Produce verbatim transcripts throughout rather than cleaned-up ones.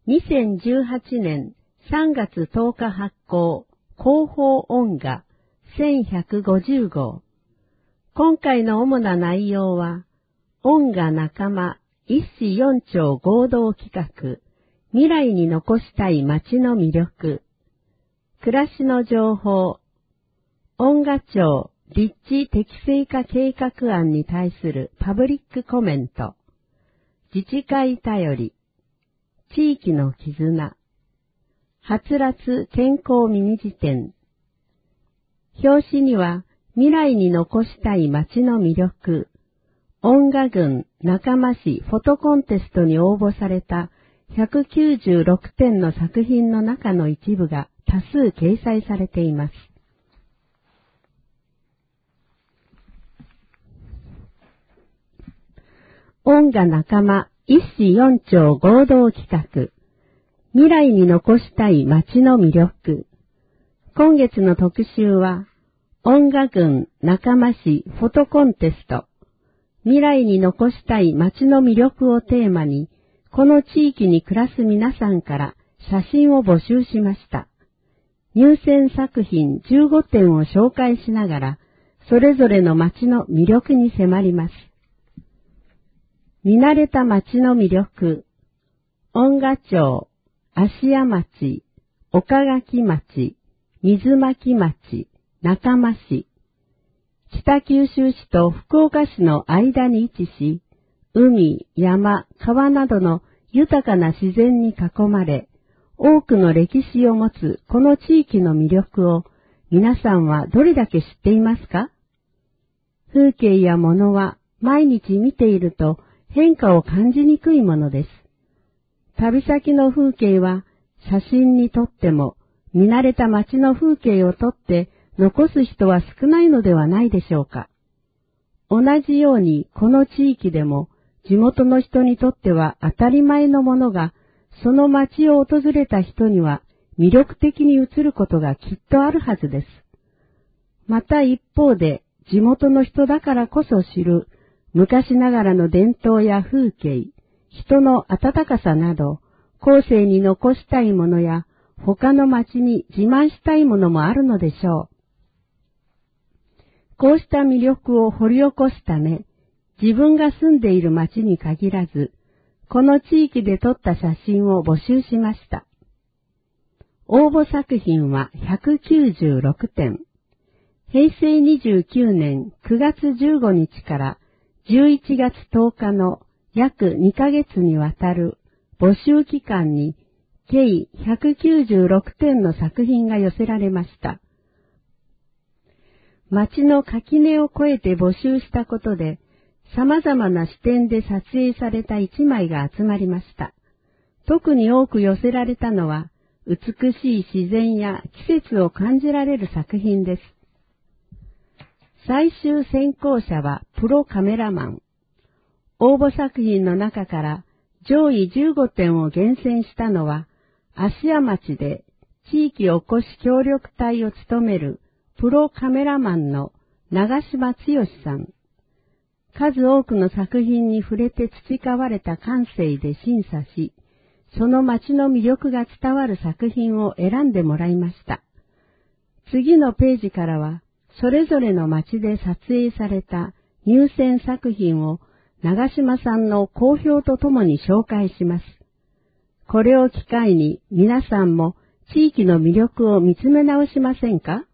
にせんじゅうはちねんさんがつとおか発行、広報音画せんひゃくごじゅうごう。今回の主な内容は、音画仲間一子四鳥合同企画、未来に残したい街の魅力、暮らしの情報、音画庁立地適正化計画案に対するパブリックコメント、自治会頼り、地域の絆、はつらつ健康ミニ辞典。表紙には未来に残したい街の魅力、音画群仲間市フォトコンテストに応募されたひゃくきゅうじゅうろくてんの作品の中の一部が多数掲載されています。音画仲間一子四鳥合同企画、未来に残したい街の魅力。今月の特集は、音画群仲間市フォトコンテスト、未来に残したい街の魅力をテーマに、この地域に暮らす皆さんから写真を募集しました。入選作品じゅうごてんを紹介しながら、それぞれの街の魅力に迫ります。見慣れた街の魅力、音画町、芦屋町、岡垣町、水巻町、中間市。北九州市と福岡市の間に位置し、海、山、川などの豊かな自然に囲まれ、多くの歴史を持つこの地域の魅力を皆さんはどれだけ知っていますか？風景や物は毎日見ていると変化を感じにくいものです。旅先の風景は写真に撮っても見慣れた街の風景を撮って残す人は少ないのではないでしょうか。同じようにこの地域でも地元の人にとっては当たり前のものがその街を訪れた人には魅力的に映ることがきっとあるはずです。また一方で地元の人だからこそ知る昔ながらの伝統や風景、人の温かさなど後世に残したいものや他の町に自慢したいものもあるのでしょう。こうした魅力を掘り起こすため、自分が住んでいる町に限らず、この地域で撮った写真を募集しました。応募作品はひゃくきゅうじゅうろくてん。へいせいにじゅうきゅうねんくがつじゅうごにちからじゅういちがつとおかの約にかげつにわたる募集期間に計ひゃくきゅうじゅうろくてんの作品が寄せられました。町の垣根を越えて募集したことで、様々な視点で撮影された一枚が集まりました。特に多く寄せられたのは、美しい自然や季節を感じられる作品です。最終選考者はプロカメラマン。応募作品の中から上位じゅうごてんを厳選したのは、芦屋町で地域おこし協力隊を務めるプロカメラマンの長島剛さん。数多くの作品に触れて培われた感性で審査し、その街の魅力が伝わる作品を選んでもらいました。次のページからは、それぞれの街で撮影された入選作品を長島さんの好評とともに紹介します。これを機会に皆さんも地域の魅力を見つめ直しませんか？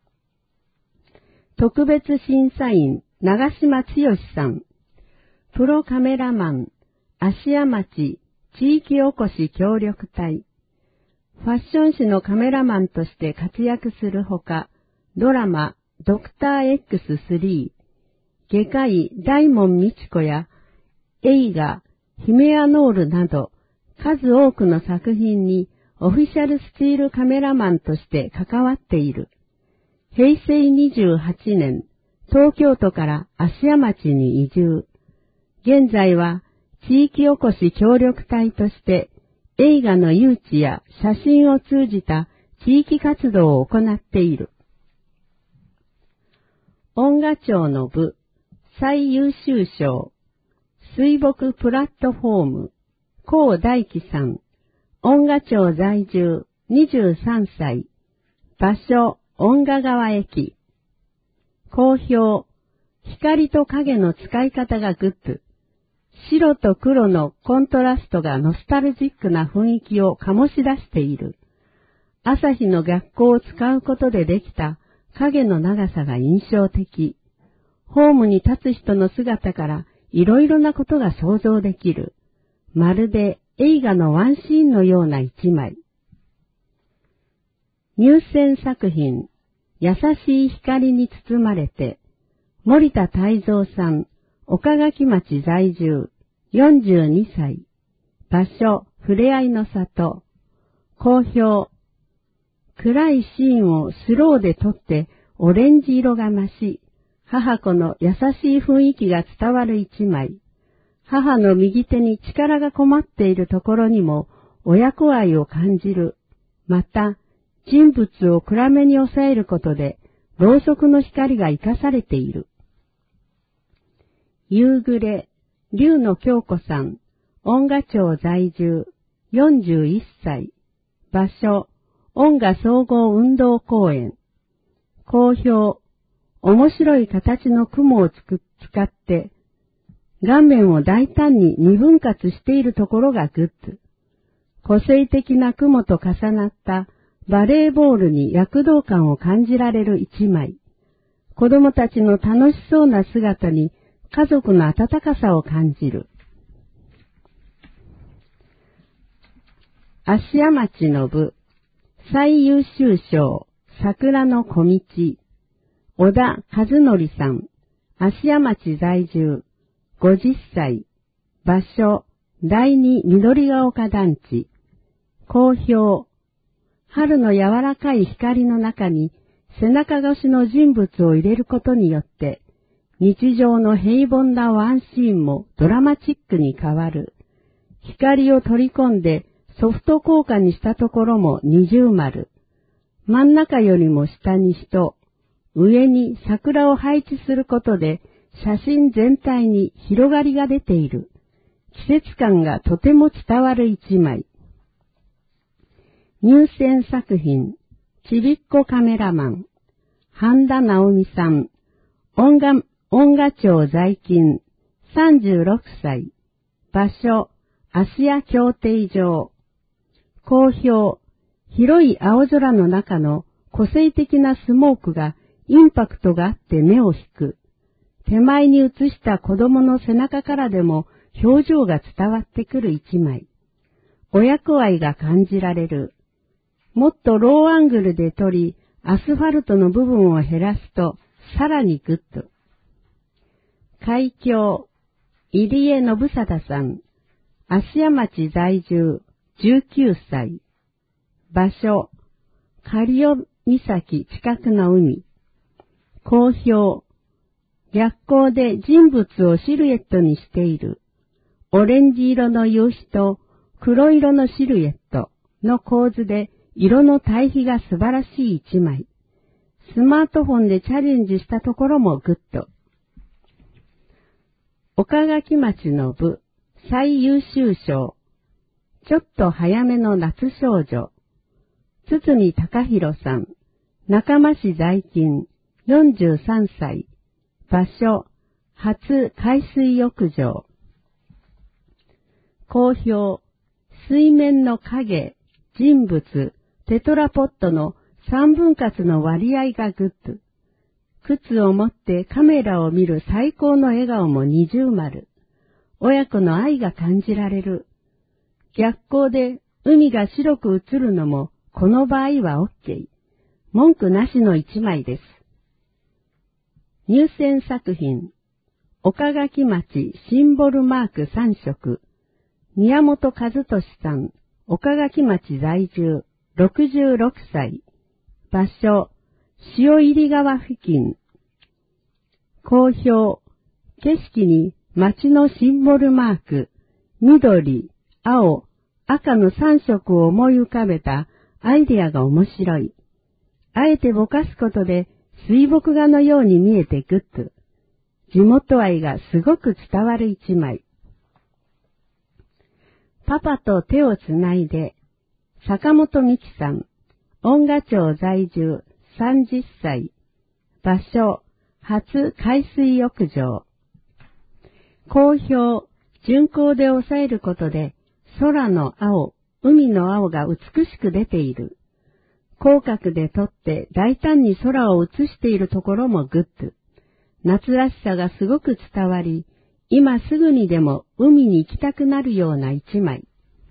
特別審査員長島剛さん、プロカメラマン芦屋町地域おこし協力隊、ファッション誌のカメラマンとして活躍するほか、ドラマドクター エックススリー、外科医大門美智子や映画ヒメアノールなど数多くの作品にオフィシャルスチールカメラマンとして関わっている。へいせいにじゅうはちねん、東京都から芦屋町に移住。現在は地域おこし協力隊として映画の誘致や写真を通じた地域活動を行っている。音画庁の部最優秀賞、水墨プラットフォーム、高大輝さん、 恩賀町在住にじゅうさんさい。場所、恩賀川駅。好評。光と影の使い方がグッド。白と黒のコントラストがノスタルジックな雰囲気を醸し出している。朝日の逆光を使うことでできた影の長さが印象的。ホームに立つ人の姿からいろいろなことが想像できる。まるで映画のワンシーンのような一枚。入選作品、優しい光に包まれて、森田泰造さん、岡垣町在住、よんじゅうにさい。場所、ふれあいの里。好評。暗いシーンをスローで撮ってオレンジ色が増し、母子の優しい雰囲気が伝わる一枚。母の右手に力がこもっているところにも親子愛を感じる。また、人物を暗めに抑えることで、ろうそくの光が生かされている。夕暮れ、龍野京子さん、恩賀町在住、よんじゅういっさい。場所、恩賀総合運動公園。好評、面白い形の雲をつく使って、画面を大胆に二分割しているところがグッド。個性的な雲と重なったバレーボールに躍動感を感じられる一枚。子供たちの楽しそうな姿に家族の温かさを感じる。芦屋町の部、最優秀賞、桜の小道。小田和則さん、芦屋町在住、ごじゅっさい。場所、第二緑が丘団地。好評。春の柔らかい光の中に背中越しの人物を入れることによって、日常の平凡なワンシーンもドラマチックに変わる。光を取り込んでソフト効果にしたところも二重丸。真ん中よりも下に人、上に桜を配置することで写真全体に広がりが出ている。季節感がとても伝わる一枚。入選作品、ちびっこカメラマン、半田直美さん、音楽恩賀町在勤、さんじゅうろくさい。場所、芦屋競艇場。好評。広い青空の中の個性的なスモークがインパクトがあって目を引く。手前に映した子供の背中からでも表情が伝わってくる一枚。親子愛が感じられる。もっとローアングルで撮り、アスファルトの部分を減らすとさらにグッド。海峡、入江信貞さん、芦屋町在住、じゅうきゅうさい。場所、狩尾岬近くの海。好評、逆光で人物をシルエットにしている。オレンジ色の夕日と黒色のシルエットの構図で色の対比が素晴らしい一枚。スマートフォンでチャレンジしたところもグッド。岡垣町の部、最優秀賞。ちょっと早めの夏少女。堤隆弘さん、中間市在勤、よんじゅうさんさい。場所、初海水浴場。好評、水面の影、人物、テトラポットの三分割の割合がグッド。靴を持ってカメラを見る最高の笑顔も二重丸。親子の愛が感じられる。逆光で海が白く映るのもこの場合は OK。文句なしの一枚です。入選作品、岡垣町シンボルマークさん色。宮本和俊さん、岡垣町在住、ろくじゅうろくさい。場所、潮入川付近。好評。景色に街のシンボルマーク、緑、青、赤のさん色を思い浮かべたアイデアが面白い。あえてぼかすことで水墨画のように見えてグッド。地元愛がすごく伝わる一枚。パパと手をつないで、 坂本美希さん、恩賀町在住さんじゅっさい、場所、初海水浴場。好評、巡航で抑えることで、空の青、海の青が美しく出ている。広角で撮って大胆に空を映しているところもグッド。夏らしさがすごく伝わり、今すぐにでも海に行きたくなるような一枚。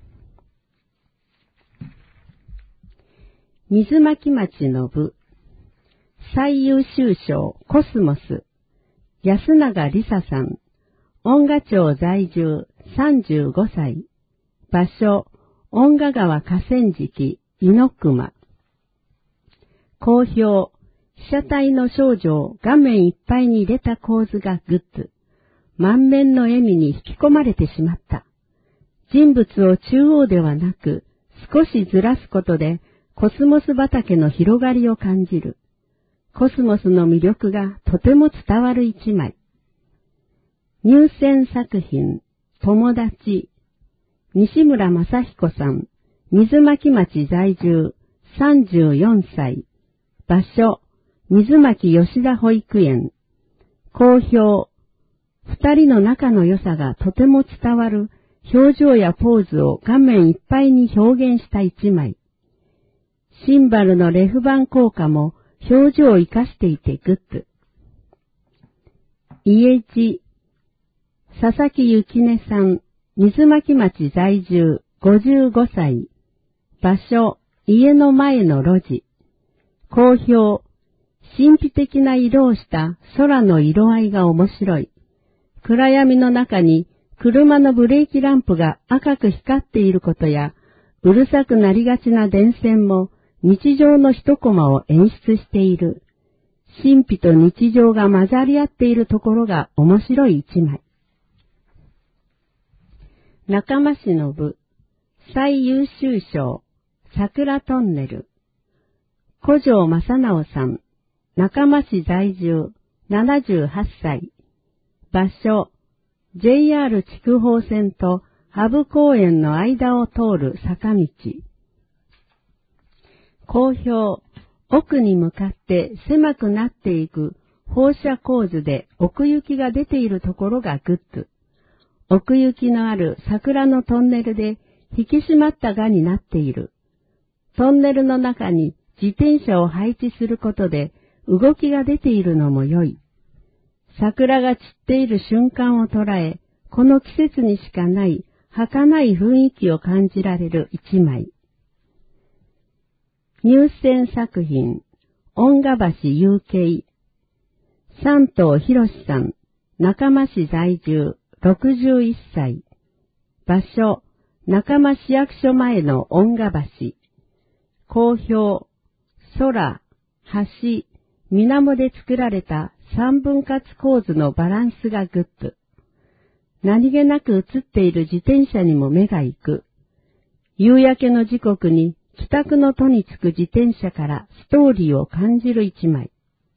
水巻町の部。最優秀賞コスモス。安永里沙さん。恩賀町在住さんじゅうごさい。場所、恩賀川河川敷、井の熊。好評、被写体の少女を画面いっぱいに入れた構図がグッド。満面の笑みに引き込まれてしまった。人物を中央ではなく、少しずらすことで、コスモス畑の広がりを感じる。コスモスの魅力がとても伝わる一枚。入選作品、友達。西村正彦さん、水巻町在住、さんじゅうよんさい。場所、水巻吉田保育園。好評。二人の仲の良さがとても伝わる表情やポーズを画面いっぱいに表現した一枚。シンバルのレフ板効果も表情を生かしていてグッド。家路。佐々木幸音さん、水巻町在住ごじゅうごさい。場所、家の前の路地。好評。神秘的な色をした空の色合いが面白い。暗闇の中に車のブレーキランプが赤く光っていることや、うるさくなりがちな電線も日常の一コマを演出している。神秘と日常が混ざり合っているところが面白い一枚。中間市の部、最優秀賞、桜トンネル。古城正直さん、中間市在住、ななじゅうはっさい。場所、ジェイアール 筑豊線とハブ公園の間を通る坂道。好評、奥に向かって狭くなっていく放射構図で奥行きが出ているところがグッド。奥行きのある桜のトンネルで引き締まった画になっている。トンネルの中に自転車を配置することで動きが出ているのも良い。桜が散っている瞬間を捉え、この季節にしかない儚い雰囲気を感じられる一枚。入選作品、恩賀橋有形。山東博さん、中間市在住、ろくじゅういっさい。場所、中間市役所前の恩賀橋。好評、空、橋、水面で作られた三分割構図のバランスがグッド。何気なく映っている自転車にも目が行く。夕焼けの時刻に帰宅の途につく自転車からストーリーを感じる一枚。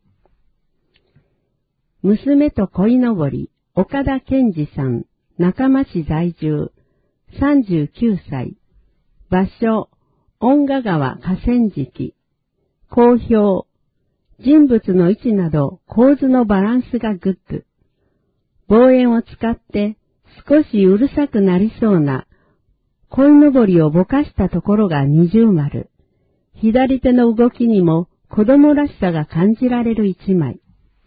娘と鯉のぼり、岡田健二さん、中間市在住、さんじゅうきゅうさい。場所、恩賀川河川敷。好評。人物の位置など構図のバランスがグッド。望遠を使って少しうるさくなりそうな鯉のぼりをぼかしたところが二重丸。左手の動きにも子供らしさが感じられる一枚。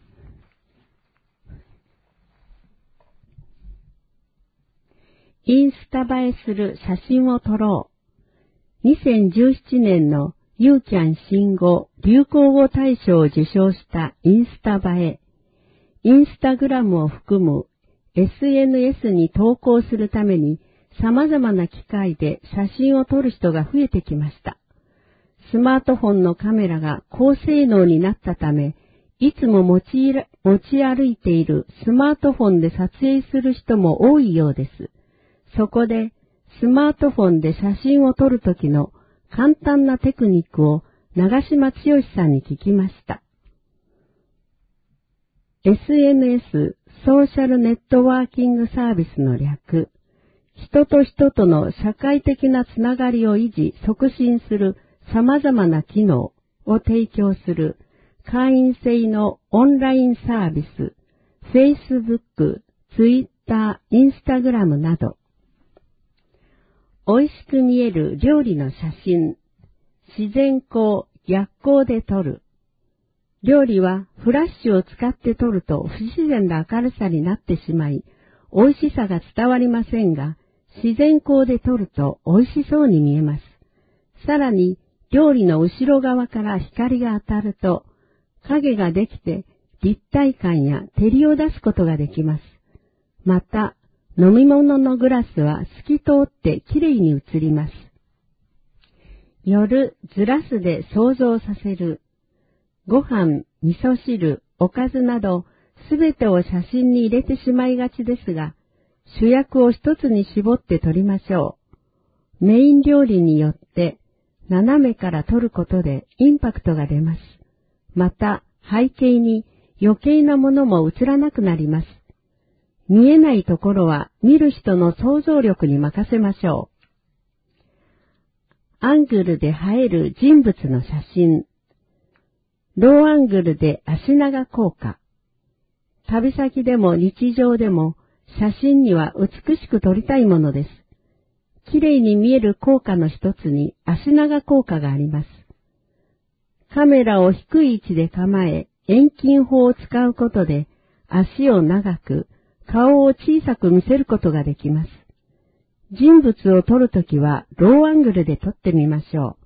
インスタ映えする写真を撮ろう。にせんじゅうななねんのユーキャン新語・流行語大賞を受賞したインスタ映え。インスタグラムを含む エスエヌエス に投稿するために様々な機会で写真を撮る人が増えてきました。スマートフォンのカメラが高性能になったため、いつも持ち持ち歩いているスマートフォンで撮影する人も多いようです。そこで、スマートフォンで写真を撮るときの簡単なテクニックを長島剛さんに聞きました。エスエヌエス、ソーシャルネットワーキングサービスの略、 人と人との社会的なつながりを維持、促進する様々な機能を提供する会員制のオンラインサービス、Facebook、Twitter、Instagram など、美味しく見える料理の写真、自然光、逆光で撮る。料理はフラッシュを使って撮ると不自然な明るさになってしまい、美味しさが伝わりませんが、自然光で撮ると美味しそうに見えます。さらに、料理の後ろ側から光が当たると、影ができて立体感や照りを出すことができます。また、飲み物のグラスは透き通ってきれいに映ります。夜、ずらすで想像させる。ご飯、味噌汁、おかずなど、すべてを写真に入れてしまいがちですが、主役を一つに絞って撮りましょう。メイン料理によって斜めから撮ることでインパクトが出ます。また背景に余計なものも映らなくなります。見えないところは見る人の想像力に任せましょう。アングルで映える人物の写真。ローアングルで足長効果。旅先でも日常でも写真には美しく撮りたいものです。綺麗に見える効果の一つに足長効果があります。カメラを低い位置で構え、遠近法を使うことで足を長く、顔を小さく見せることができます。人物を撮るときはローアングルで撮ってみましょう。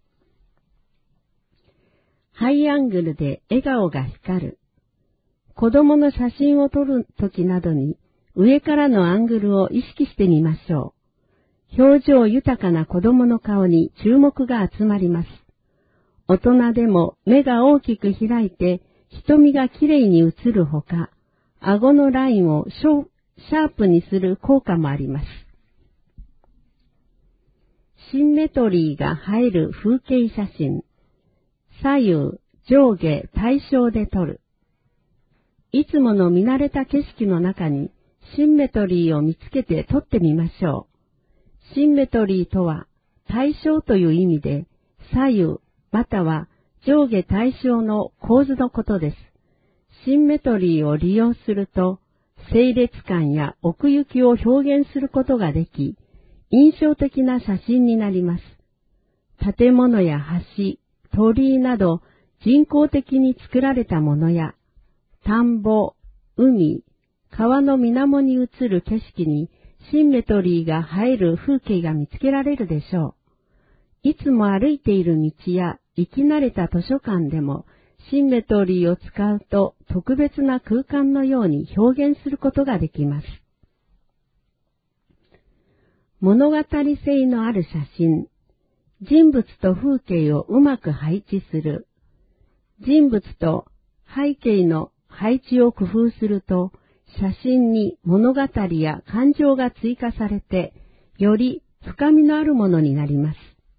ハイアングルで笑顔が光る。子供の写真を撮るときなどに上からのアングルを意識してみましょう。表情豊かな子供の顔に注目が集まります。大人でも目が大きく開いて瞳がきれいに映るほか、顎のラインをシャープにする効果もあります。シンメトリーが映える風景写真。左右、上下、対称で撮る。いつもの見慣れた景色の中にシンメトリーを見つけて撮ってみましょう。シンメトリーとは対称という意味で左右または上下対称の構図のことです。シンメトリーを利用すると整列感や奥行きを表現することができ、印象的な写真になります。建物や橋、鳥居など人工的に作られたものや、田んぼ、海、川の水面に映る景色にシンメトリーが映える風景が見つけられるでしょう。いつも歩いている道や行き慣れた図書館でもシンメトリーを使うと特別な空間のように表現することができます。物語性のある写真。人物と風景をうまく配置する。人物と背景の配置を工夫すると、写真に物語や感情が追加されて、より深みのあるものになります。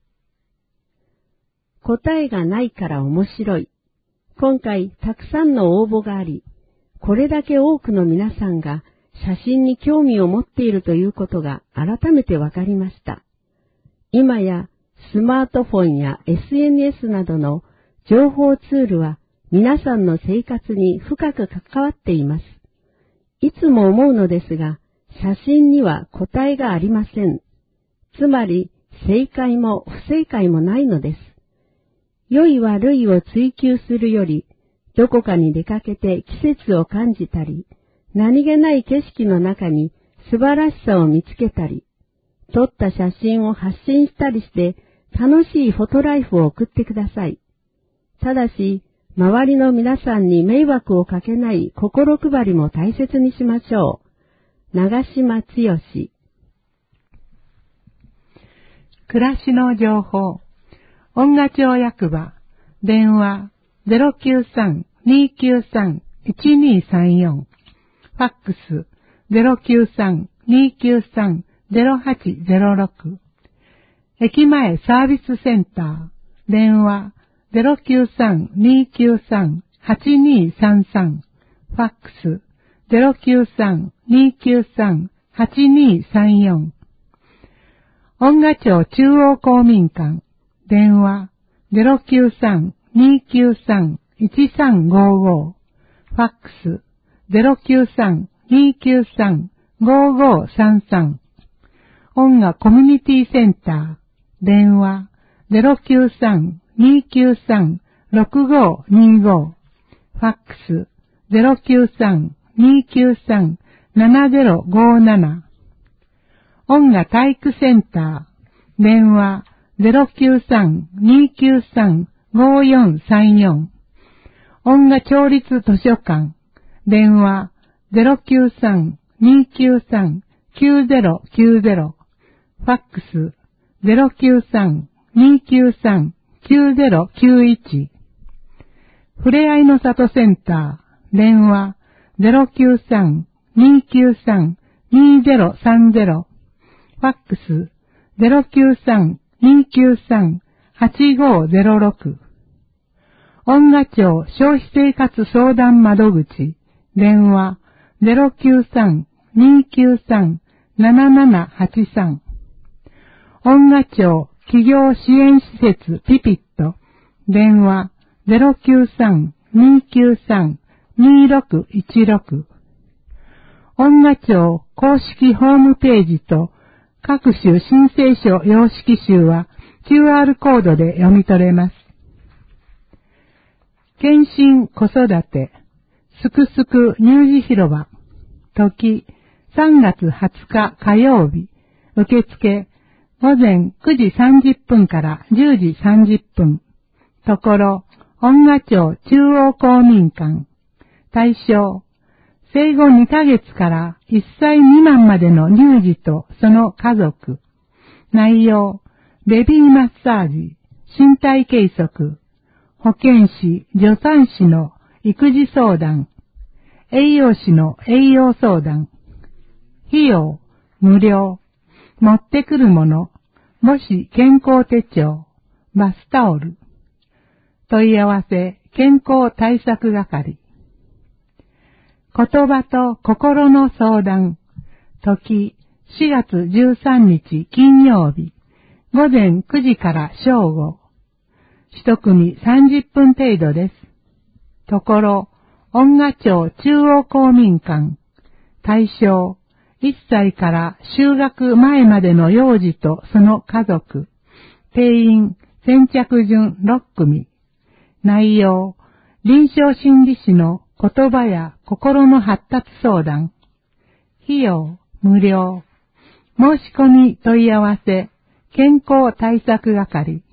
答えがないから面白い。今回たくさんの応募があり、これだけ多くの皆さんが写真に興味を持っているということが改めてわかりました。今やスマートフォンや エスエヌエス などの情報ツールは皆さんの生活に深く関わっています。いつも思うのですが、写真には答えがありません。つまり正解も不正解もないのです。良い悪いを追求するより、どこかに出かけて季節を感じたり、何気ない景色の中に素晴らしさを見つけたり、撮った写真を発信したりして楽しいフォトライフを送ってください。ただし、周りの皆さんに迷惑をかけない心配りも大切にしましょう。長島剛。 暮らしの情報。音賀町役場。電話 ゼロきゅうさん にーきゅうさん いちにーさんよん。ファックス ゼロきゅうさん にーきゅうさん ゼロはちゼロろく。駅前サービスセンター。電話ゼロきゅうさん にーきゅうさん はちにーさんさん。ファックス ゼロきゅうさん にーきゅうさん はちにーさんよん。 恩賀町中央公民館、電話 ゼロきゅうさん にーきゅうさん いちさんごご、ファックス ゼロきゅうさん にーきゅうさん ごごさんさん、恩賀コミュニティセンター、電話 ゼロきゅうさん にーきゅうさん ろくごにご、ファックス ゼロきゅうさん にーきゅうさん ななゼロごなな、恩賀体育センター、電話 ゼロきゅうさん にーきゅうさん ごよんさんよん、恩賀町立図書館、電話 ゼロきゅうさん にーきゅうさん きゅうゼロきゅうゼロ、ファックス ゼロきゅうさん にーきゅうさん きゅうゼロきゅういち、ふれあいの里センター、電話 ゼロきゅうさん にーきゅうさん にーゼロさんゼロ、ファックス ゼロきゅうさん にーきゅうさん はちごゼロろく、恩賀町消費生活相談窓口、電話 ゼロきゅうさん にーきゅうさん ななななはちさん、恩賀町企業支援施設ピピット、電話 ゼロきゅうさん にーきゅうさん にーろくいちろく、恩賀町公式ホームページと各種申請書様式集は キューアール コードで読み取れます。検診子育て、すくすく乳児広場、時さんがつはつか火曜日、受付午前くじさんじゅっぷんからじゅうじさんじゅっぷん、ところ、恩賀町中央公民館、対象、生後にかげつからいっさい未満までの乳児とその家族、内容、ベビーマッサージ、身体計測、保健師、助産師の育児相談、栄養士の栄養相談、費用、無料、持ってくるもの、母子健康手帳、バスタオル、問い合わせ、健康対策係、言葉と心の相談、時しがつじゅうさんにち金曜日、午前くじから正午、一組さんじゅっぷん程度です。ところ、恩賀町中央公民館、対象、いっさいから就学前までの幼児とその家族、定員先着順ろっくみ、内容、臨床心理士の言葉や心の発達相談、費用無料、申し込み問い合わせ、健康対策係、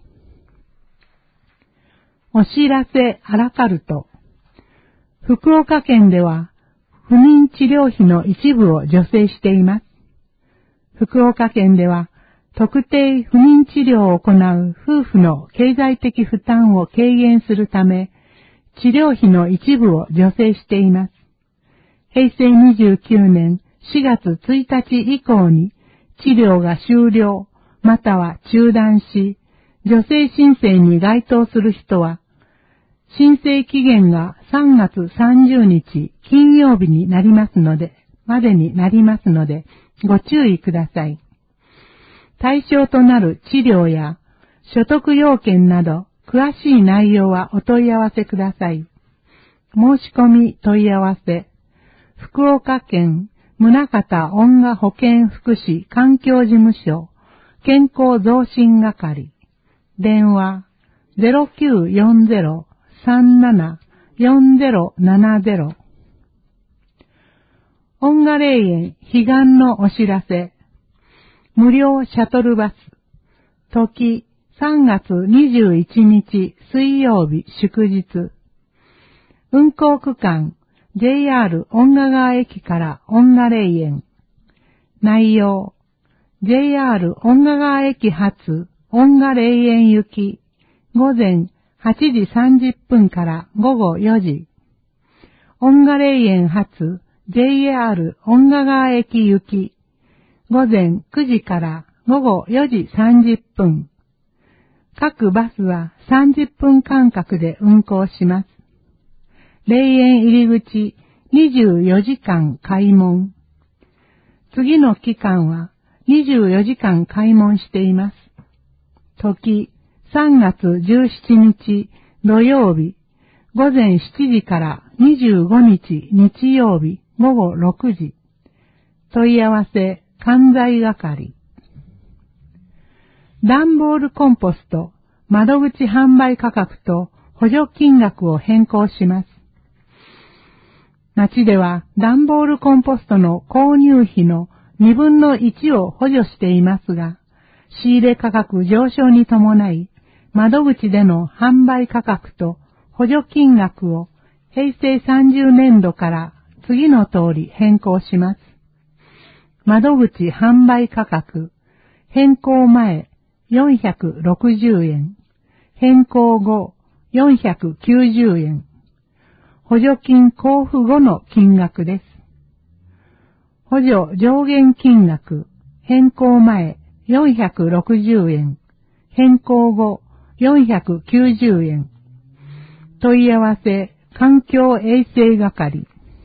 お知らせアラカルト、福岡県では不妊治療費の一部を助成しています。福岡県では特定不妊治療を行う夫婦の経済的負担を軽減するため、治療費の一部を助成しています。へいせいにじゅうきゅうねんしがつついたち以降に治療が終了または中断し、助成申請に該当する人は、申請期限がさんがつさんじゅうにち金曜日になりますので、までになりますので、ご注意ください。対象となる治療や所得要件など、詳しい内容はお問い合わせください。申し込み問い合わせ、福岡県宗像恩賀保健福祉環境事務所健康増進係、電話 ゼロきゅうよんゼロ さんなな よんゼロななゼロ、恩賀霊園彼岸のお知らせ、無料シャトルバス、時さんがつにじゅういちにち水曜日祝日、運行区間 ジェイアール 恩賀川駅から恩賀霊園、内容 ジェイアール 恩賀川駅発恩賀霊園行き午前はちじさんじゅっぷんからごごよじ、恩賀霊園発 ジェイアール 恩賀川駅行き午前くじからごごよじさんじゅっぷん、各バスはさんじゅっぷん間隔で運行します。霊園入り口にじゅうよじかん開門。次の期間はにじゅうよじかん開門しています。時、さんがつじゅうしちにち土曜日、午前しちじからにじゅうごにち日曜日午後ろくじ。問い合わせ、関西係。段ボールコンポスト、窓口販売価格と補助金額を変更します。町では段ボールコンポストの購入費のにぶんのいちを補助していますが、仕入れ価格上昇に伴い、窓口での販売価格と補助金額をへいせいさんじゅうねんどから次の通り変更します。窓口販売価格、変更前よんひゃくろくじゅうえん、変更後よんひゃくきゅうじゅうえん、補助金交付後の金額です。補助上限金額、変更前よんひゃくろくじゅうえん、変更後よんひゃくきゅうじゅうえん。問い合わせ、環境衛生係。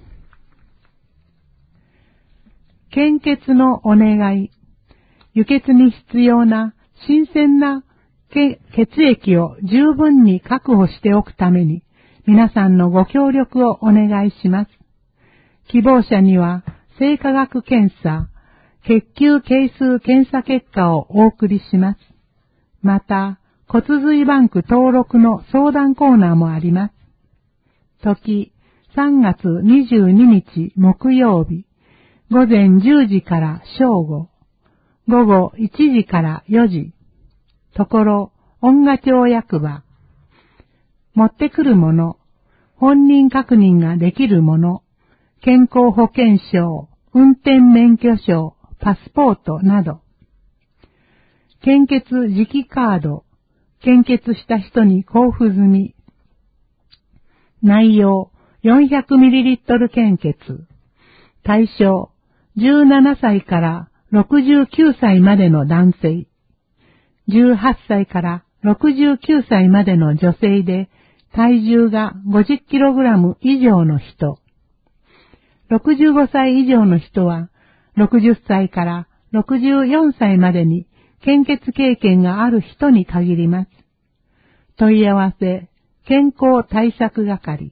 献血のお願い。輸血に必要な新鮮な血液を十分に確保しておくために、皆さんのご協力をお願いします。希望者には、生化学検査、血球係数検査結果をお送りします。また、骨髄バンク登録の相談コーナーもあります。時、さんがつにじゅうににち木曜日、午前じゅうじから正午、午後いちじからよじ、ところ、恩賀町役場。持ってくるもの、本人確認ができるもの、健康保険証、運転免許証、パスポートなど。献血磁気カード、献血した人に交付済み。内容、よんひゃくミリリットル 献血。対象、じゅうななさいからろくじゅうきゅうさいまでの男性。じゅうはっさいからろくじゅうきゅうさいまでの女性で、体重が ごじゅっキログラム 以上の人。ろくじゅうごさい以上の人は、ろくじゅっさいからろくじゅうよんさいまでに献血経験がある人に限ります。問い合わせ、健康対策係。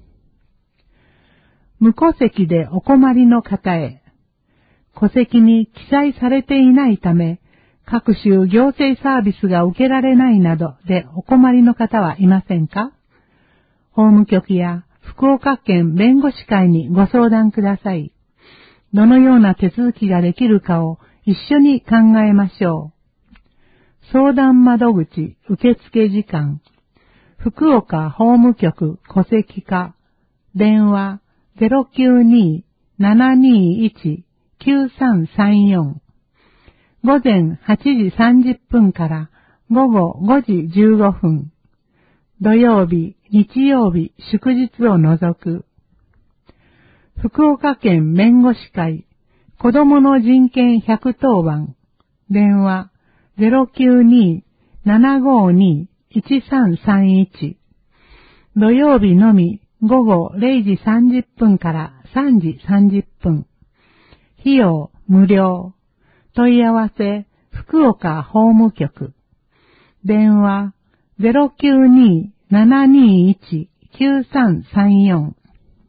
無戸籍でお困りの方へ、戸籍に記載されていないため、各種行政サービスが受けられないなどでお困りの方はいませんか？法務局や福岡県弁護士会にご相談ください。どのような手続きができるかを一緒に考えましょう。相談窓口受付時間。福岡法務局戸籍課。電話 ゼロきゅうに ななにいち きゅうさんさんよん。午前はちじさんじゅっぷんから午後ごじじゅうごふん。土曜日、日曜日、祝日を除く。福岡県弁護士会、子どもの人権ひゃくとおばん。電話 ゼロきゅうに ななごに いちさんさんいち。土曜日のみ午後れいじさんじゅっぷんからさんじさんじゅっぷん。費用無料。問い合わせ、福岡法務局。電話 ゼロきゅうに ななにいち きゅうさんさんよん。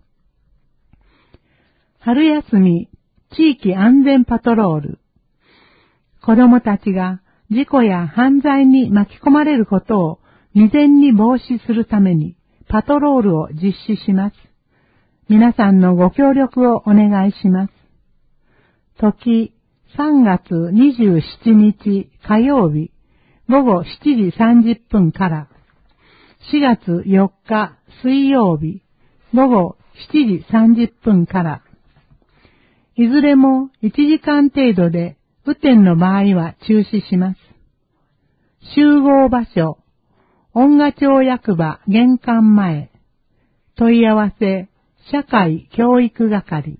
春休み地域安全パトロール。子どもたちが事故や犯罪に巻き込まれることを未然に防止するためにパトロールを実施します。皆さんのご協力をお願いします。時、さんがつにじゅうしちにち火曜日午後しちじさんじゅっぷんからしがつよっか水曜日午後しちじさんじゅっぷんから。いずれもいちじかん程度で雨天の場合は中止します。集合場所、恩賀町役場玄関前。問い合わせ、社会教育係。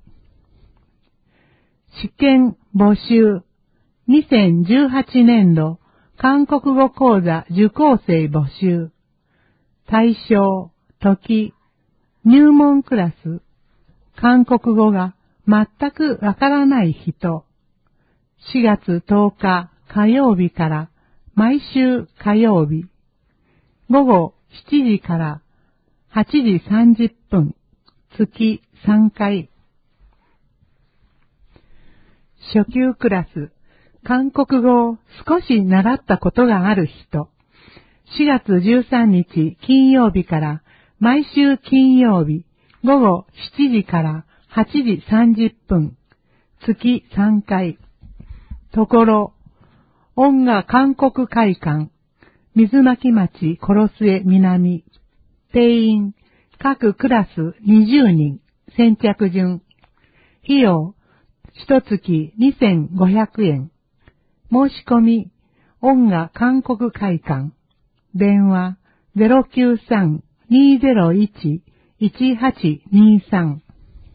試験募集、にせんじゅうはちねんど韓国語講座受講生募集。対象、時、入門クラス、韓国語が全くわからない人。 しがつとおか火曜日から毎週火曜日、午後しちじからはちじさんじゅっぷん、月さんかい。初級クラス、韓国語を少し習ったことがある人、しがつじゅうさんにち金曜日から毎週金曜日、午後しちじからはちじさんじゅっぷん、月さんかい。ところ、音楽韓国会館、水巻町殺江南、定員、各クラスにじゅうにん、先着順。費用、ひとつきにせんごひゃくえん。申し込み、音楽韓国会館。電話、ゼロきゅうさん にーゼロいち いちはちにさん。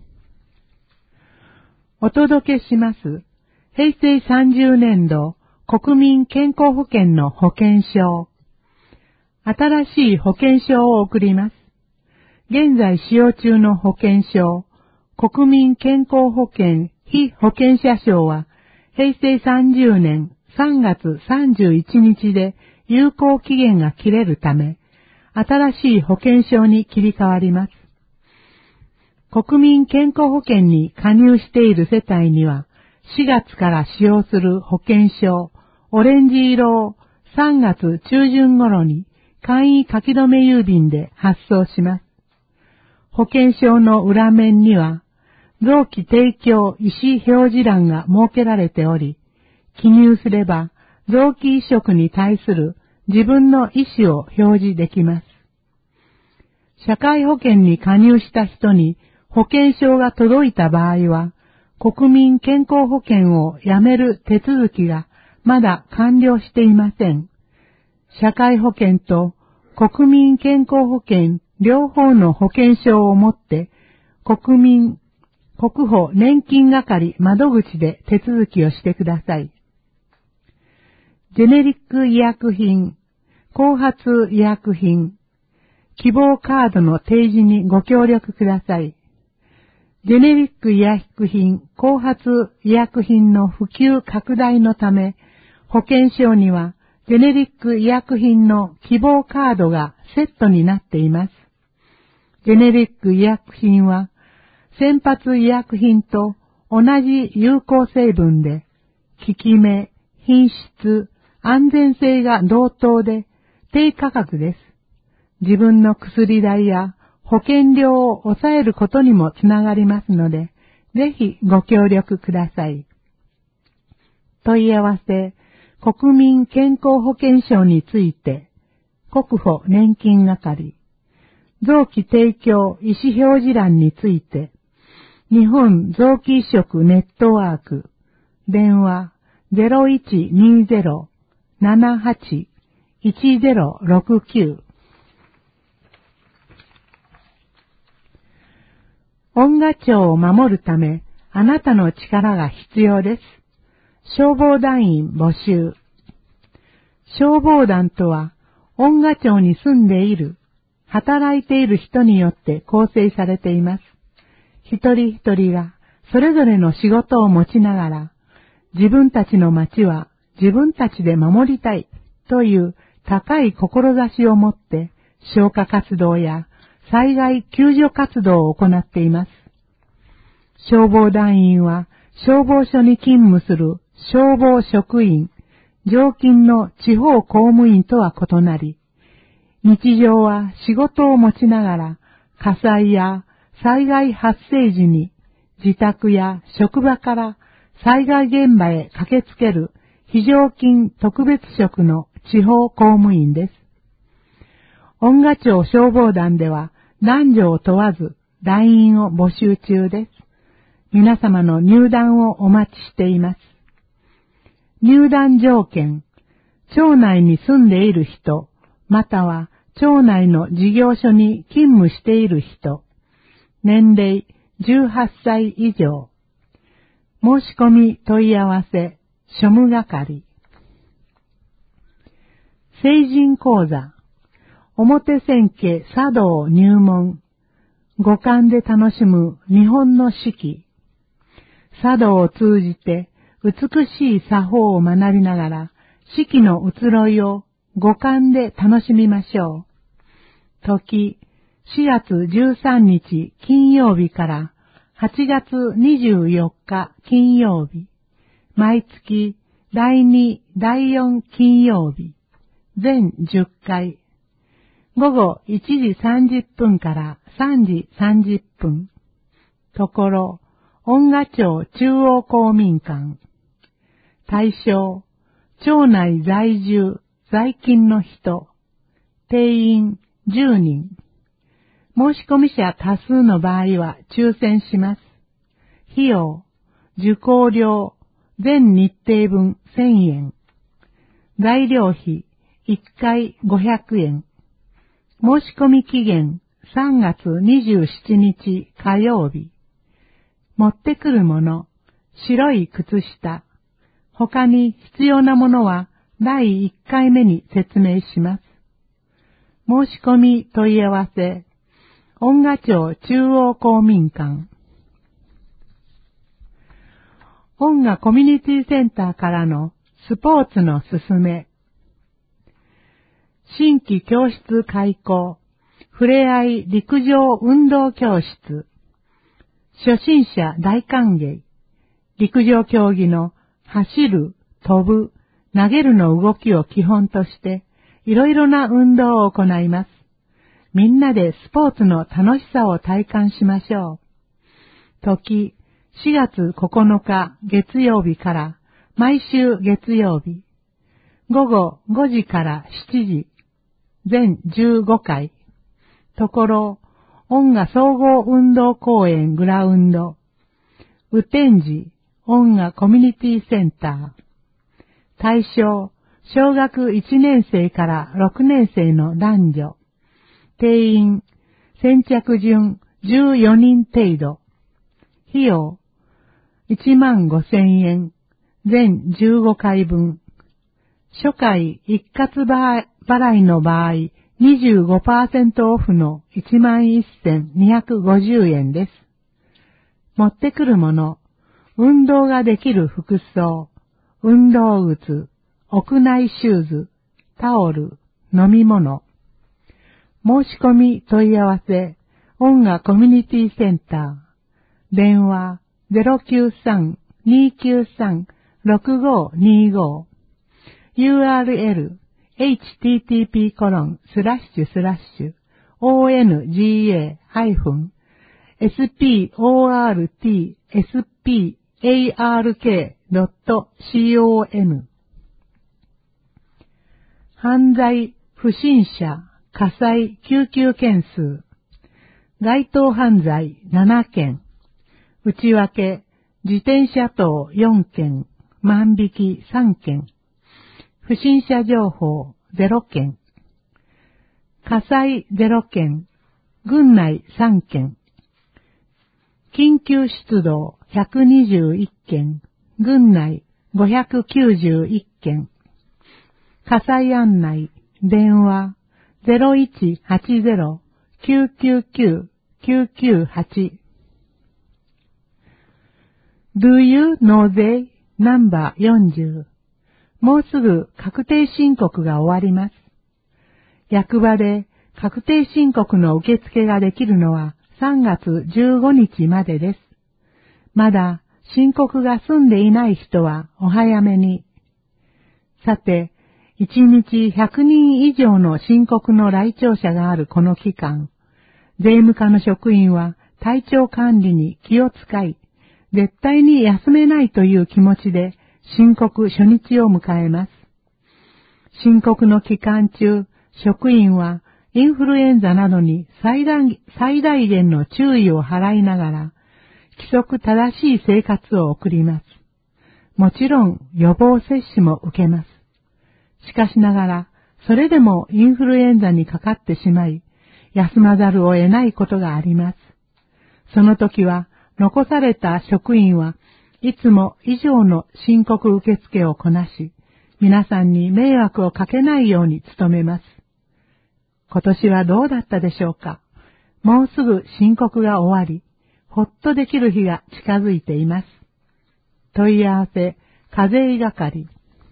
お届けします。へいせいさんじゅうねんど国民健康保険の保険証。新しい保険証を送ります。現在使用中の保険証、国民健康保険被保険者証は、へいせいさんじゅうねんさんがつさんじゅういちにちで有効期限が切れるため、新しい保険証に切り替わります。国民健康保険に加入している世帯には、しがつから使用する保険証、オレンジ色をさんがつちゅうじゅん頃に簡易書き留め郵便で発送します。保険証の裏面には、臓器提供意思表示欄が設けられており、記入すれば臓器移植に対する自分の意思を表示できます。社会保険に加入した人に保険証が届いた場合は、国民健康保険をやめる手続きがまだ完了していません。社会保険と国民健康保険両方の保険証を持って国民国保年金係窓口で手続きをしてください。ジェネリック医薬品、後発医薬品、希望カードの提示にご協力ください。ジェネリック医薬品、後発医薬品の普及拡大のため、保険証にはジェネリック医薬品の希望カードがセットになっています。ジェネリック医薬品は、先発医薬品と同じ有効成分で、効き目、品質、安全性が同等で低価格です。自分の薬代や保険料を抑えることにもつながりますので、ぜひご協力ください。問い合わせ、国民健康保険証について、国保年金係、臓器提供意思表示欄について、日本臓器移植ネットワーク、電話 ゼロいちにゼロ ななはち いちゼロろくきゅう。音楽庁を守るため、あなたの力が必要です。消防団員募集。消防団とは、音楽庁に住んでいる、働いている人によって構成されています。一人一人がそれぞれの仕事を持ちながら、自分たちの町は自分たちで守りたいという高い志を持って消火活動や災害救助活動を行っています。消防団員は消防署に勤務する消防職員、常勤の地方公務員とは異なり、日常は仕事を持ちながら火災や災害発生時に自宅や職場から災害現場へ駆けつける非常勤特別職の地方公務員です。音楽庁消防団では男女を問わず団員を募集中です。皆様の入団をお待ちしています。入団条件、町内に住んでいる人、または町内の事業所に勤務している人、年齢じゅうはっさい以上。申し込み問い合わせ、庶務係。成人講座、表千家茶道入門。五感で楽しむ日本の四季。茶道を通じて美しい作法を学びながら、四季の移ろいを五感で楽しみましょう。時、しがつじゅうさんにち金曜日からはちがつにじゅうよっか金曜日、毎月だいに、だいよん金曜日、全じゅっかい、午後いちじさんじゅっぷんからさんじさんじゅっぷん、ところ、恩賀町中央公民館、対象、町内在住、在勤の人、定員じゅうにん、申し込み者多数の場合は抽選します。費用、受講料、全日程分せんえん。材料費、いっかいごひゃくえん。申し込み期限、さんがつにじゅうしちにち火曜日。持ってくるもの、白い靴下。他に必要なものはだいいっかいめに説明します。申し込み問い合わせ、恩賀町中央公民館。恩賀コミュニティセンターからのスポーツのすすめ。新規教室開講、ふれあい陸上運動教室。初心者大歓迎。陸上競技の走る、飛ぶ、投げるの動きを基本として、いろいろな運動を行います。みんなでスポーツの楽しさを体感しましょう。時、しがつここのか月曜日から毎週月曜日。午後ごじからしちじ。全じゅうごかい。ところ、恩賀総合運動公園グラウンド。雨天時、恩賀コミュニティセンター。対象、小学いちねんせいからろくねんせいの男女。定員、先着順じゅうよにん程度。費用、いちまんごせんえん。全じゅうごかいぶん。初回一括払いの場合、にじゅうごパーセント オフの いちまんせんにひゃくごじゅうえんです。持ってくるもの、運動ができる服装、運動靴、屋内シューズ、タオル、飲み物。申し込み問い合わせ、恩賀コミュニティセンター。電話 ゼロきゅうさん にーきゅうさん ろくごにーご。ユーアールエル、エイチティーティーピーコロンスラッシュスラッシュ オーエヌジーエー ハイフン エスピーオーアールティーエスピーエーアールケードットコム。犯罪、不審者、火災、救急件数。該当犯罪ななけん。内訳、自転車等よんけん。万引きさんけん。不審者情報ゼロけん。火災ゼロけん。郡内さんけん。緊急出動ひゃくにじゅういっけん。郡内ごひゃくきゅうじゅういっけん。火災案内、電話 ゼロいちはちゼロ きゅうきゅうきゅう きゅうきゅうはち。Do you know they? ナンバーよんじゅう。もうすぐ確定申告が終わります。役場で確定申告の受付ができるのはさんがつじゅうごにちまでです。まだ申告が済んでいない人はお早めに。さて、いちにちひゃくにん以上の申告の来庁者があるこの期間、税務課の職員は体調管理に気を使い、絶対に休めないという気持ちで申告初日を迎えます。申告の期間中、職員はインフルエンザなどに最大、最大限の注意を払いながら、規則正しい生活を送ります。もちろん予防接種も受けます。しかしながら、それでもインフルエンザにかかってしまい、休まざるを得ないことがあります。その時は、残された職員はいつも以上の申告受付をこなし、皆さんに迷惑をかけないように努めます。今年はどうだったでしょうか。もうすぐ申告が終わり、ほっとできる日が近づいています。問い合わせ、 課税係。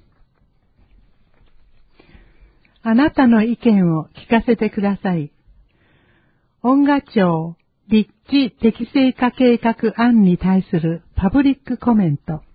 あなたの意見を聞かせてください。恩賀町立地適正化計画案に対するパブリックコメント。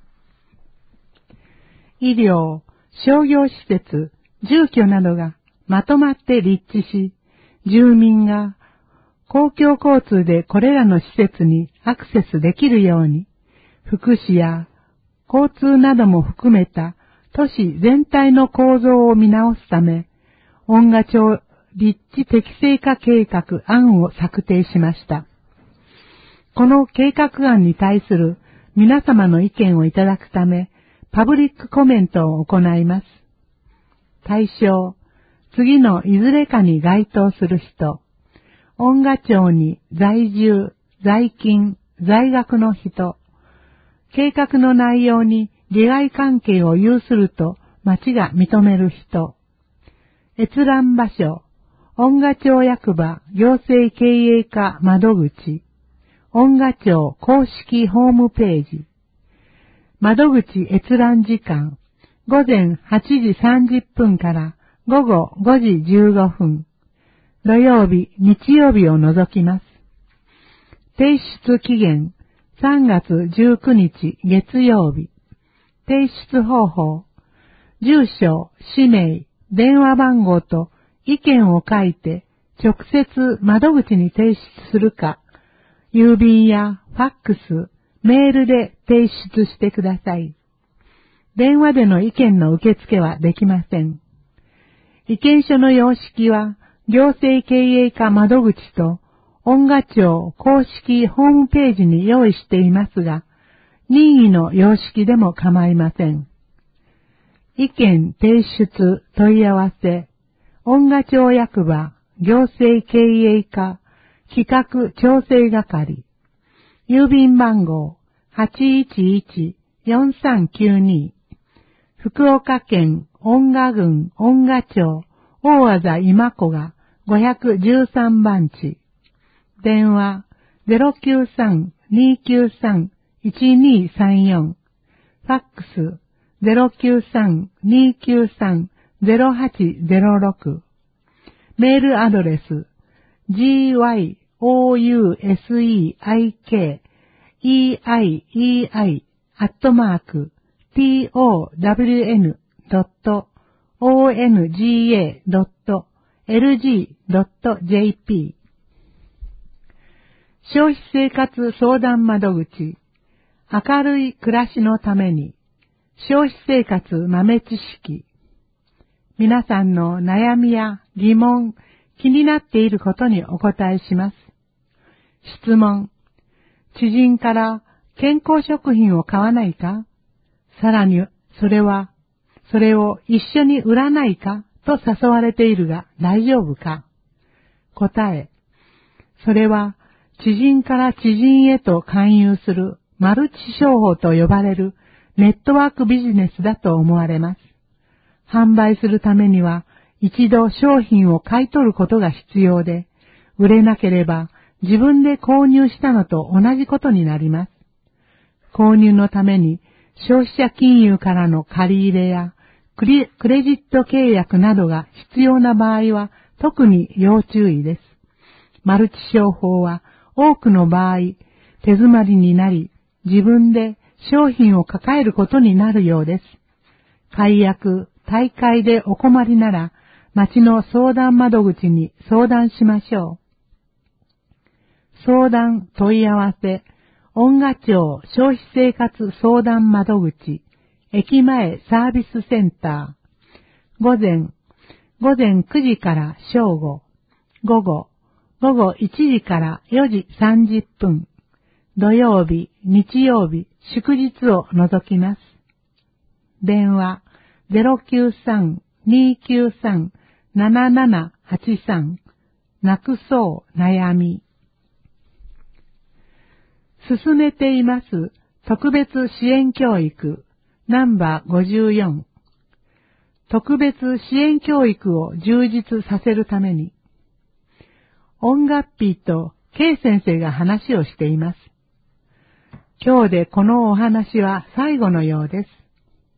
医療、商業施設、住居などがまとまって立地し、住民が公共交通でこれらの施設にアクセスできるように、福祉や交通なども含めた都市全体の構造を見直すため、恩賀町立地適正化計画案を策定しました。この計画案に対する皆様の意見をいただくため、パブリックコメントを行います。対象、次のいずれかに該当する人、恩賀町に在住、在勤、在学の人、計画の内容に利害関係を有すると町が認める人、閲覧場所、恩賀町役場行政経営課窓口、恩賀町公式ホームページ、窓口閲覧時間、ごぜんはちじさんじゅっぷんからごごごじじゅうごふん、土曜日、日曜日を除きます。提出期限、さんがつじゅうくにち月曜日。提出方法、住所、氏名、電話番号と意見を書いて直接窓口に提出するか、郵便やファックス、メールで提出してください。電話での意見の受付はできません。意見書の様式は行政経営課窓口と恩賀町公式ホームページに用意していますが、任意の様式でも構いません。意見提出問い合わせ、恩賀町役場行政経営課企画調整係、郵便番号 はちいちいちよんさんきゅうに、福岡県恩賀郡恩賀町大字今子がごひゃくじゅうさんばんち、電話 ゼロきゅうさん にきゅうさん いちにさんよん、ファックス ゼロきゅうさん にきゅうさん ゼロはちゼロろく、メールアドレス ジーワイオーユーエスイーアイケーイーアイイーアイ アットマーク ティーオーダブリューエヌ ドット オーエヌジーエー ドット エルジー ドット ジェーピー 消費生活相談窓口、明るい暮らしのために消費生活豆知識、皆さんの悩みや疑問、気になっていることにお答えします。質問、知人から健康食品を買わないか？さらにそれは、それを一緒に売らないかと誘われているが大丈夫か？答え、それは知人から知人へと勧誘するマルチ商法と呼ばれるネットワークビジネスだと思われます。販売するためには一度商品を買い取ることが必要で、売れなければ自分で購入したのと同じことになります。購入のために消費者金融からの借り入れやクレジット契約などが必要な場合は特に要注意です。マルチ商法は多くの場合手詰まりになり、自分で商品を抱えることになるようです。解約、退会でお困りなら町の相談窓口に相談しましょう。相談問い合わせ、恩賀町消費生活相談窓口、駅前サービスセンター、午前、午前くじから正午、午後、午後いちじからよじさんじゅっぷん、土曜日、日曜日、祝日を除きます。電話 ゼロきゅうさん にきゅうさん ななななはちさん、なくそう悩み。進めています特別支援教育ナンバーごじゅうよん。特別支援教育を充実させるために、音楽ピーと K 先生が話をしています。今日でこのお話は最後のようです。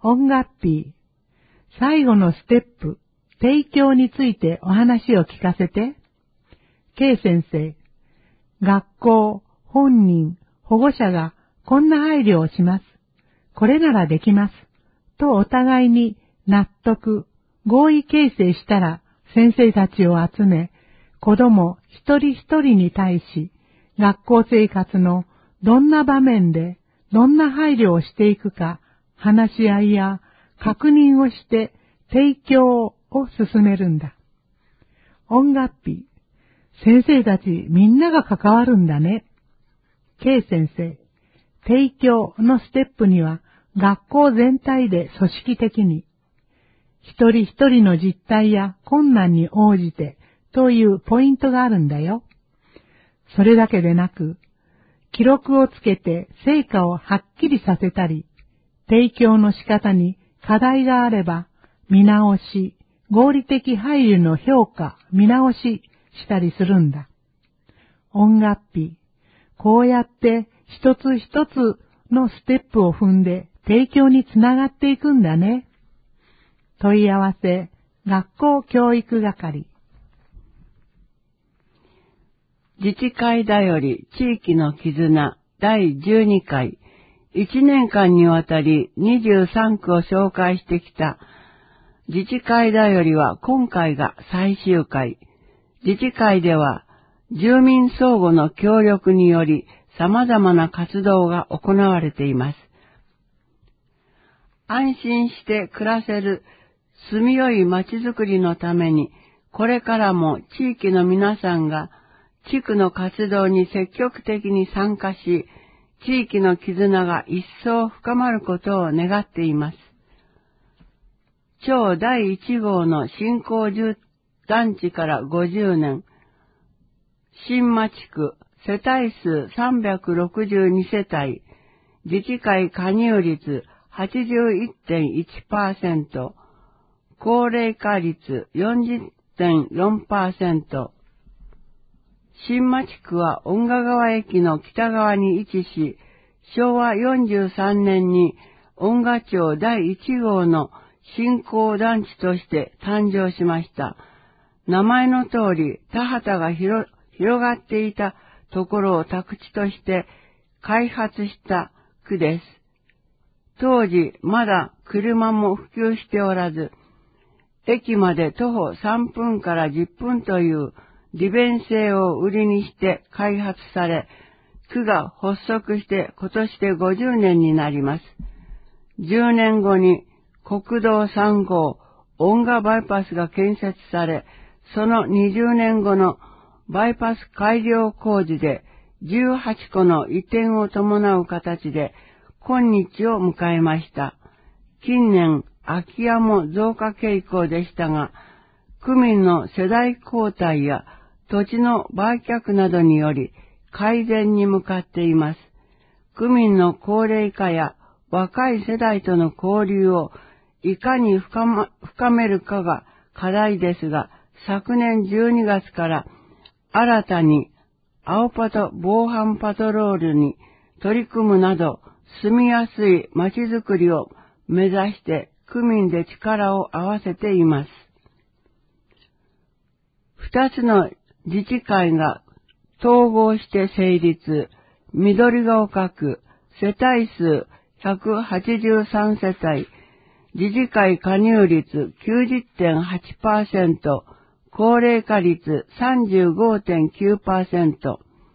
音楽ピー、最後のステップ、提供についてお話を聞かせて。K 先生、学校、本人、保護者がこんな配慮をします。これならできます。とお互いに納得、合意形成したら先生たちを集め、子供一人一人に対し、学校生活のどんな場面でどんな配慮をしていくか話し合いや確認をして提供を進めるんだ。音楽日、先生たちみんなが関わるんだね。K 先生、提供のステップには学校全体で組織的に、一人一人の実態や困難に応じてというポイントがあるんだよ。それだけでなく、記録をつけて成果をはっきりさせたり、提供の仕方に課題があれば、見直し、合理的配慮の評価、見直ししたりするんだ。音楽日、こうやって一つ一つのステップを踏んで提供につながっていくんだね。問い合わせ、学校教育係。 自治会だより地域の絆だいじゅうにかい、いちねんかんにわたりにじゅうさんくを紹介してきた自治会だよりは今回が最終回。自治会では住民相互の協力により様々な活動が行われています。安心して暮らせる住みよい街づくりのために、これからも地域の皆さんが地区の活動に積極的に参加し、地域の絆が一層深まることを願っています。町だいいち号の新興住団地からごじゅうねん、新間地区世帯数さんびゃくろくじゅうにせたい、自治会加入率 はちじゅういってんいちパーセント、高齢化率 よんじゅってんよんパーセント、新間地区は遠賀川駅の北側に位置し、しょうわよんじゅうさんねんに遠賀町だいいち号の新興団地として誕生しました。名前の通り田畑が広、広がっていたところを宅地として開発した区です。当時まだ車も普及しておらず、駅まで徒歩さんぷんからじゅっぷんという利便性を売りにして開発され、区が発足して今年でごじゅうねんになります。じゅうねんごに国道さん号遠賀バイパスが建設され、そのにじゅうねんごのバイパス改良工事でじゅうはちこの移転を伴う形で今日を迎えました。近年空き家も増加傾向でしたが、区民の世代交代や土地の売却などにより改善に向かっています。区民の高齢化や若い世代との交流をいかに深ま、深めるかが課題ですが、昨年じゅうにがつから新たに青パト防犯パトロールに取り組むなど、住みやすい街づくりを目指して区民で力を合わせています。二つの自治会が統合して成立、緑が丘区、世帯数ひゃくはちじゅうさんせたい、自治会加入率 きゅうじゅってんはちパーセント、高齢化率 さんじゅうごてんきゅうパーセント。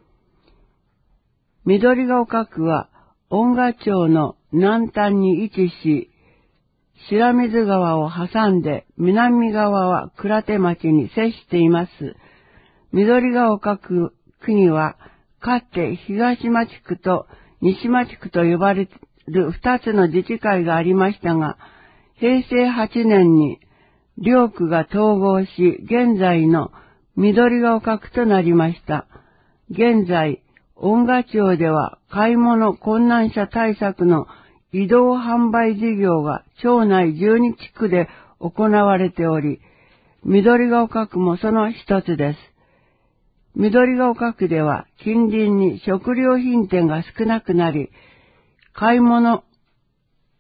緑が丘区は遠賀町の南端に位置し、白水川を挟んで南側は倉手町に接しています。緑が丘区にはかつて東町区と西町区と呼ばれる二つの自治会がありましたが、へいせいはちねんに両区が統合し、現在の緑が丘区となりました。現在、遠賀町では買い物困難者対策の移動販売事業が町内じゅうにちくで行われており、緑が丘区もその一つです。緑が丘区では近隣に食料品店が少なくなり、買い物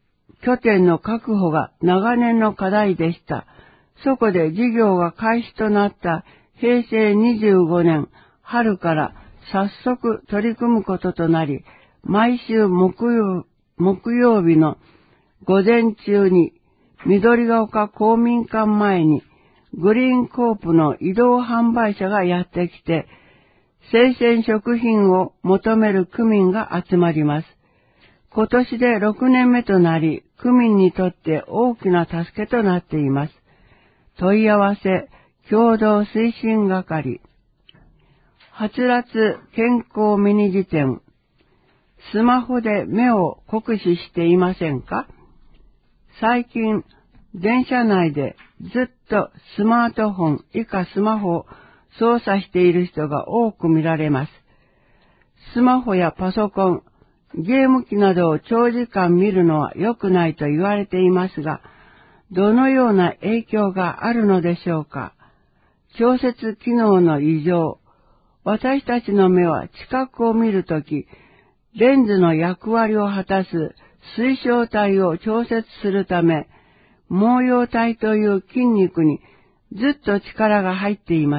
拠点の確保が長年の課題でした。そこで事業が開始となったへいせいにじゅうごねん春から早速取り組むこととなり、毎週木曜、木曜日の午前中に緑が丘公民館前にグリーンコープの移動販売車がやってきて、生鮮食品を求める区民が集まります。今年でろくねんめとなり、区民にとって大きな助けとなっています。問い合わせ共同推進係。はつらつ健康ミニ辞典。スマホで目を酷使していませんか？最近、電車内でずっとスマートフォン以下スマホを操作している人が多く見られます。スマホやパソコン、ゲーム機などを長時間見るのは良くないと言われていますが、どのような影響があるのでしょうか。調節機能の異常。私たちの目は近くを見るとき、レンズの役割を果たす水晶体を調節するため、毛様体という筋肉にずっと力が入っています。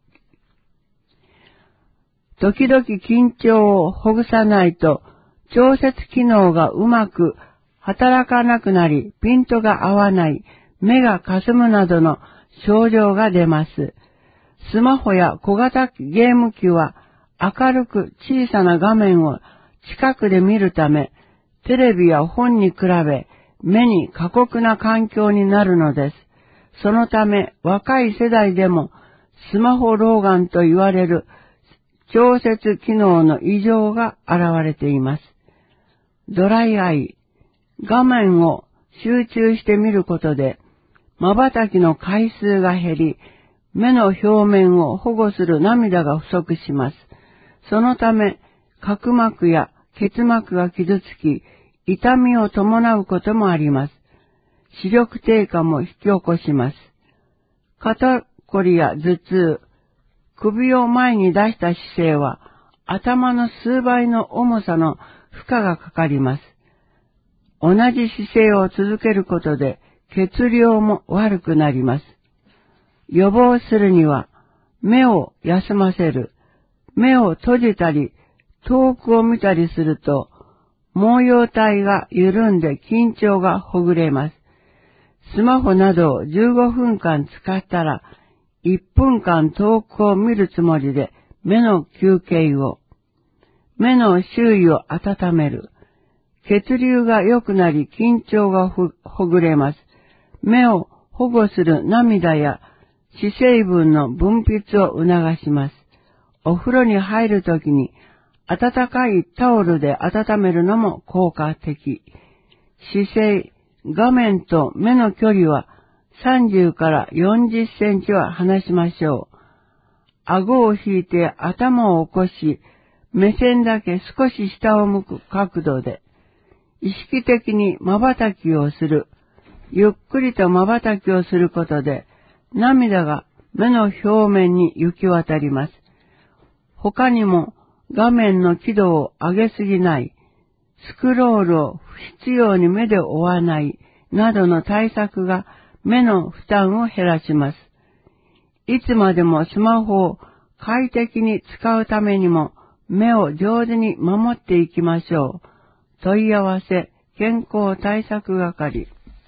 時々緊張をほぐさないと、調節機能がうまく働かなくなり、ピントが合わない、目がかすむなどの症状が出ます。スマホや小型ゲーム機は明るく小さな画面を近くで見るため、テレビや本に比べ目に過酷な環境になるのです。そのため若い世代でもスマホ老眼と言われる調節機能の異常が現れています。ドライアイ。画面を集中して見ることで、瞬きの回数が減り、目の表面を保護する涙が不足します。そのため、角膜や結膜が傷つき、痛みを伴うこともあります。視力低下も引き起こします。肩こりや頭痛、首を前に出した姿勢は、頭の数倍の重さの負荷がかかります。同じ姿勢を続けることで血流も悪くなります。予防するには目を休ませる、目を閉じたり遠くを見たりすると毛様体が緩んで緊張がほぐれます。スマホなどをじゅうごふんかん使ったらいっぷんかん遠くを見るつもりで目の休憩を、目の周囲を温める。血流が良くなり緊張がほぐれます。目を保護する涙や脂成分の分泌を促します。お風呂に入るときに温かいタオルで温めるのも効果的。姿勢、画面と目の距離はさんじゅうからよんじゅっセンチは離しましょう。顎を引いて頭を起こし、目線だけ少し下を向く角度で、意識的に瞬きをする。ゆっくりと瞬きをすることで、涙が目の表面に行き渡ります。他にも画面の輝度を上げすぎない、スクロールを不必要に目で追わない、などの対策が目の負担を減らします。いつまでもスマホを快適に使うためにも目を上手に守っていきましょう。問い合わせ健康対策係。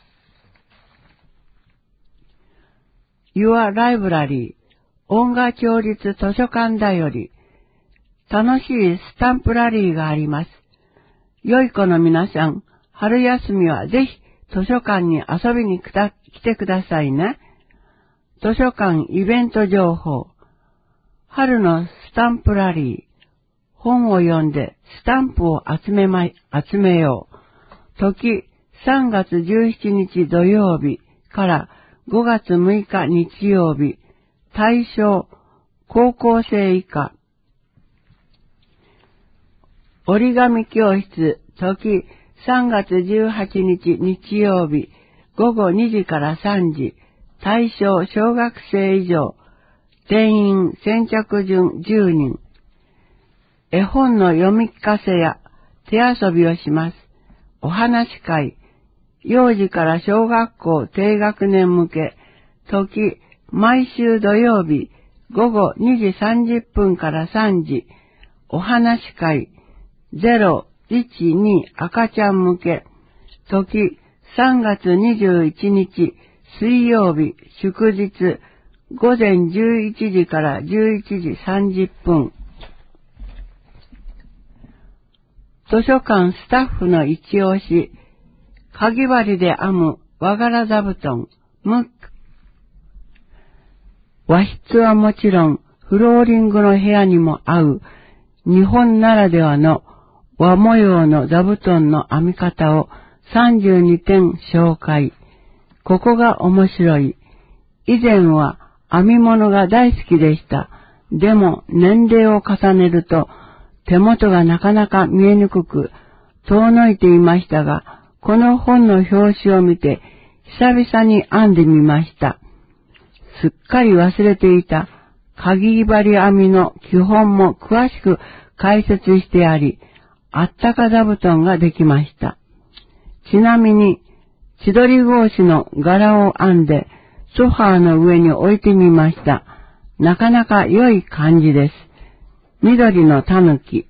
Your Library 音楽町立図書館だより楽しいスタンプラリーがあります。良い子の皆さん、春休みはぜひ図書館に遊びに来た来てくださいね。図書館イベント情報。春のスタンプラリー。本を読んでスタンプを集めま、集めよう。時さんがつじゅうしちにち土曜日からごがつむいか日曜日。対象高校生以下。折り紙教室時さんがつじゅうはちにち日曜日ごごにじからさんじ。対象小学生以上。定員先着順じゅうにん。絵本の読み聞かせや手遊びをします。お話会、 幼児から小学校低学年向け、時、毎週土曜日、午後にじさんじゅっぷんからさんじ、お話し会、ゼロいちに赤ちゃん向け、時、さんがつにじゅういちにち、水曜日、祝日、午前じゅういちじからじゅういちじさんじゅっぷん。図書館スタッフの一押し、かぎ針で編む和柄座布団、ムック。和室はもちろん、フローリングの部屋にも合う、日本ならではの和模様の座布団の編み方をさんじゅうにてん紹介。ここが面白い。以前は編み物が大好きでした。でも年齢を重ねると手元がなかなか見えにくく遠のいていましたが、この本の表紙を見て久々に編んでみました。すっかり忘れていたかぎ針編みの基本も詳しく解説してあり、あったか座布団ができました。ちなみに千鳥格子の柄を編んでソファーの上に置いてみました。なかなか良い感じです。緑のたぬき。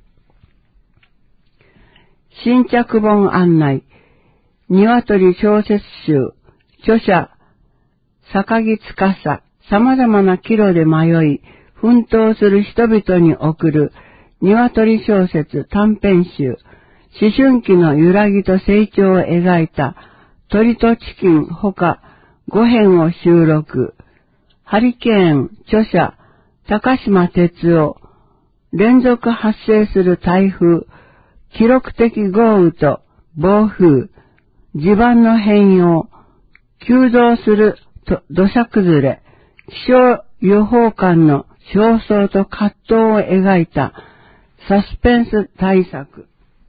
新着本案内。鶏小説集。著者、坂木司。様々な岐路で迷い、奮闘する人々に送る鶏小説短編集。思春期の揺らぎと成長を描いた鳥とチキンほかごへんを収録。ハリケーン、著者、高島哲夫。連続発生する台風、記録的豪雨と暴風、地盤の変容、急増する土砂崩れ、気象予報官の焦燥と葛藤を描いたサスペンス大作。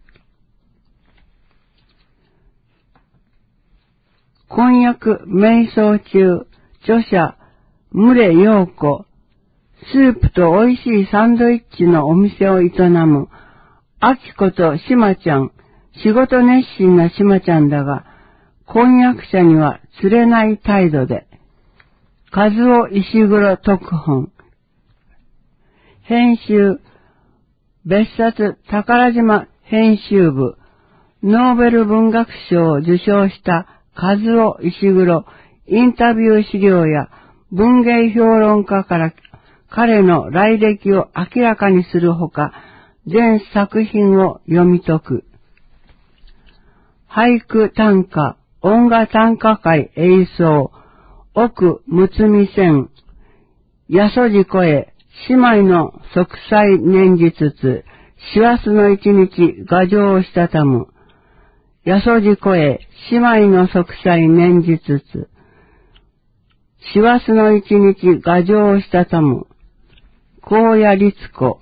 婚約瞑想中、著者、牟礼陽子。スープと美味しいサンドイッチのお店を営む、あきことしまちゃん。仕事熱心なしまちゃんだが、婚約者には釣れない態度で。和夫石黒特本。編集、別冊宝島編集部。ノーベル文学賞を受賞した和夫石黒インタビュー資料や文芸評論家から彼の来歴を明らかにするほか、全作品を読み解く。俳句短歌、音楽短歌会映像、奥むつみ線、やそじ声、姉妹の息災念じつつ、師走の一日、牙城をしたたむ。やそじ声、姉妹の息災念じつつ、師走の一日、牙城をしたたむ。高野律子。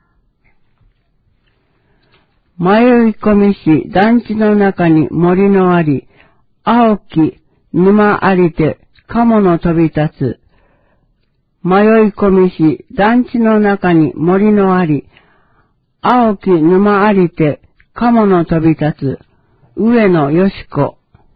迷い込みし団地の中に森のあり、青き沼ありて鴨の飛び立つ。迷い込みし団地の中に森のあり、青き沼ありて鴨の飛び立つ。上野よし子。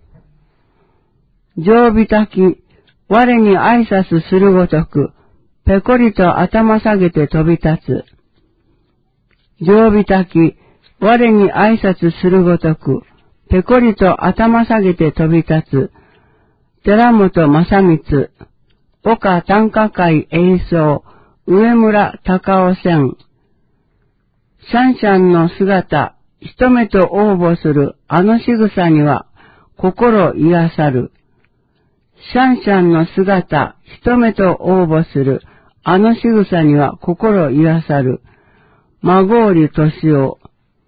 常備たき、我に挨拶するごとく、ぺこりと頭下げて飛び立つ。常備たき、我に挨拶するごとく、ぺこりと頭下げて飛び立つ。寺本正光。岡短歌会映像、上村隆夫線。シャンシャンの姿、一目と応募するあの仕草には心癒さる。シャンシャンの姿、一目と応募するあの仕草には心癒さる。孫織敏夫。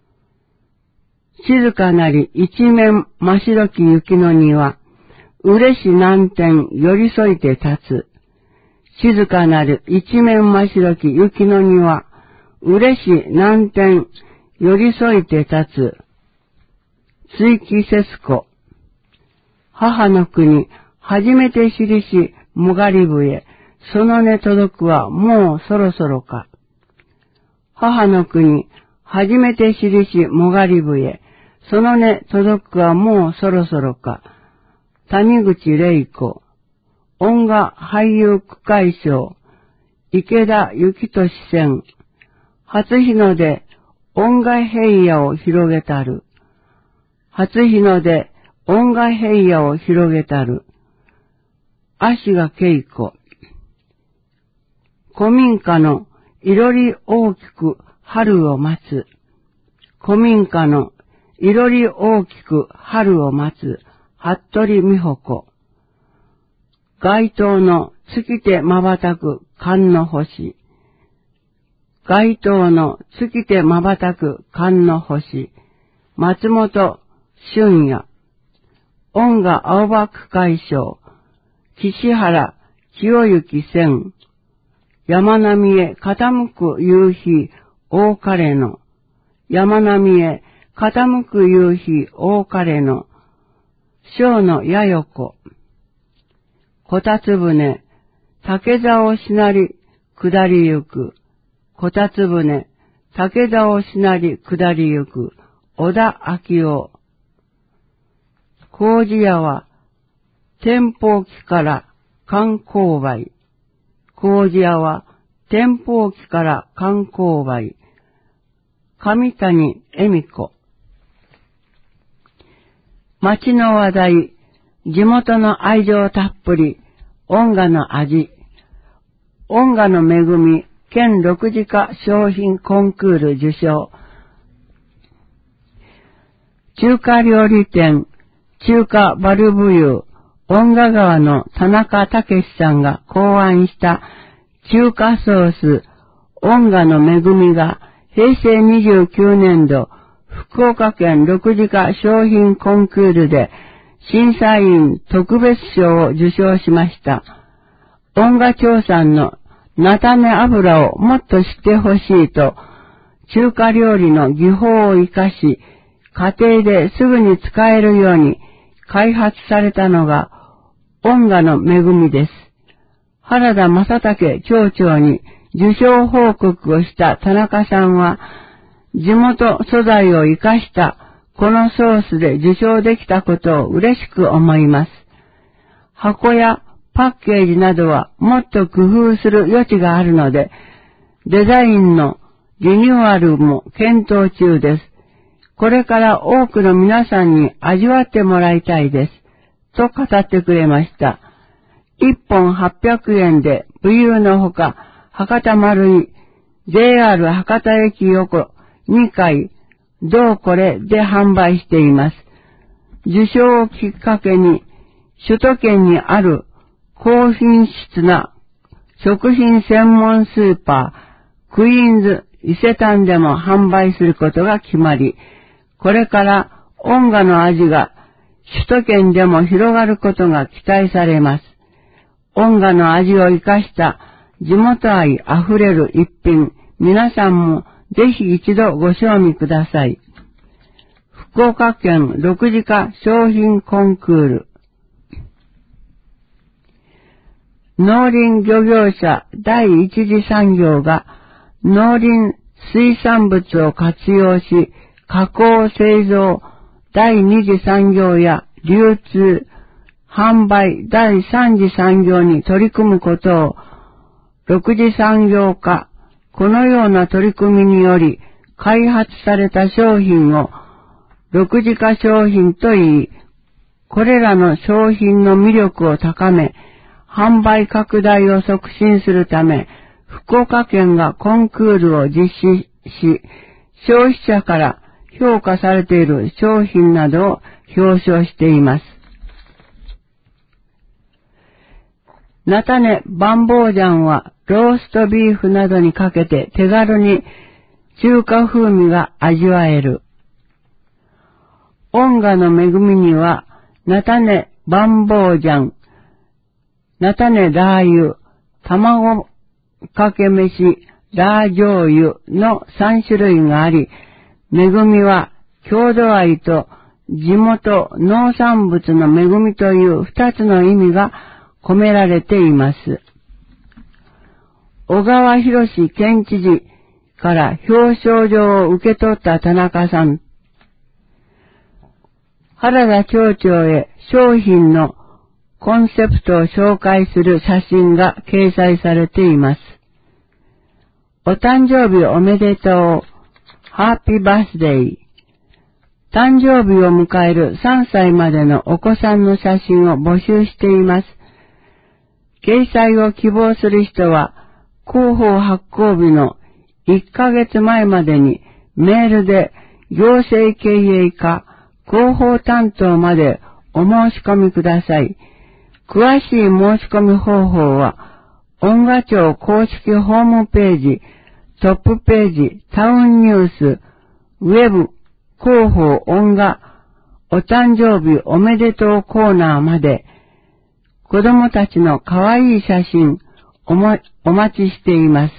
静かなり一面真白き雪の庭。嬉し南天寄り添いて立つ。静かなる一面真白き雪の庭。嬉し南天寄り添いて立つ。追記節子。母の国、初めて知りし、もがり笛。その音届くはもうそろそろか。母の国、初めて知りし、もがり笛。 そのね届くはもうそろそろか。谷口玲子、音楽俳優区会賞、池田幸俊線、初日の出、音楽平野を広げたる。初日の出、音楽平野を広げたる。足賀恵子、古民家のいろり大きく春を待つ。古民家のいろり大きく春を待つ。服部美穂子。街灯の月て瞬く寒の星。街灯の月て瞬く寒の星。松本俊也。音楽青葉区会賞。岸原清之線。山並みへ傾く夕日大枯の。山並みへ傾く夕日大枯の。小野やよ子。こたつ船、竹竿しなり下りゆく。こたつ船、竹竿しなり下りゆく。小田昭夫。麹屋は、天保期から観光売。麹屋は、天保期から観光売。上谷恵美子。町の話題、地元の愛情たっぷり、音楽の味。音楽の恵み、県六時化商品コンクール受賞。中華料理店、中華バルブユー、音楽川の田中武さんが考案した中華ソース、音楽の恵みが平成にじゅうきゅうねんど、福岡県六時化商品コンクールで審査員特別賞を受賞しました。音楽町産の菜種油をもっと知ってほしいと、中華料理の技法を活かし、家庭ですぐに使えるように開発されたのが音楽の恵みです。原田正武町長に受賞報告をした田中さんは、地元素材を活かしたこのソースで受賞できたことを嬉しく思います。箱やパッケージなどはもっと工夫する余地があるので、デザインのリニューアルも検討中です。これから多くの皆さんに味わってもらいたいです。と語ってくれました。いっぽんはっぴゃくえんで武勇のほか、博多丸い ジェイアール 博多駅横にかい、どうこれで販売しています。受賞をきっかけに、首都圏にある高品質な食品専門スーパー、クイーンズ伊勢丹でも販売することが決まり、これから音楽の味が首都圏でも広がることが期待されます。音楽の味を生かした地元愛あふれる一品、皆さんもぜひ一度ご賞味ください。福岡県六時化商品コンクール。農林漁業者第一次産業が農林水産物を活用し、加工製造第二次産業や流通、販売第三次産業に取り組むことを六次産業化、このような取り組みにより開発された商品を六次化商品といい、これらの商品の魅力を高め、販売拡大を促進するため、福岡県がコンクールを実施し、消費者から評価されている商品などを表彰しています。菜種バンボージャンはローストビーフなどにかけて手軽に中華風味が味わえる。音楽の恵みには菜種バンボージャン、菜種ラー油、卵かけ飯、ラー醤油のさんしゅるいがあり、恵みは郷土愛と地元農産物の恵みという二つの意味が込められています。小川博史県知事から表彰状を受け取った田中さん。 原田町長へ商品のコンセプトを紹介する写真が掲載されています。お誕生日おめでとう。ハッピーバースデー。誕生日を迎えるさんさいまでのお子さんの写真を募集しています。掲載を希望する人は、広報発行日のいっかげつまえまでにメールで行政経営課広報担当までお申し込みください。詳しい申し込み方法は、音賀町公式ホームページ、トップページ、タウンニュース、ウェブ、広報音賀、お誕生日おめでとうコーナーまで、子供たちの可愛い写真おも、お待ちしています。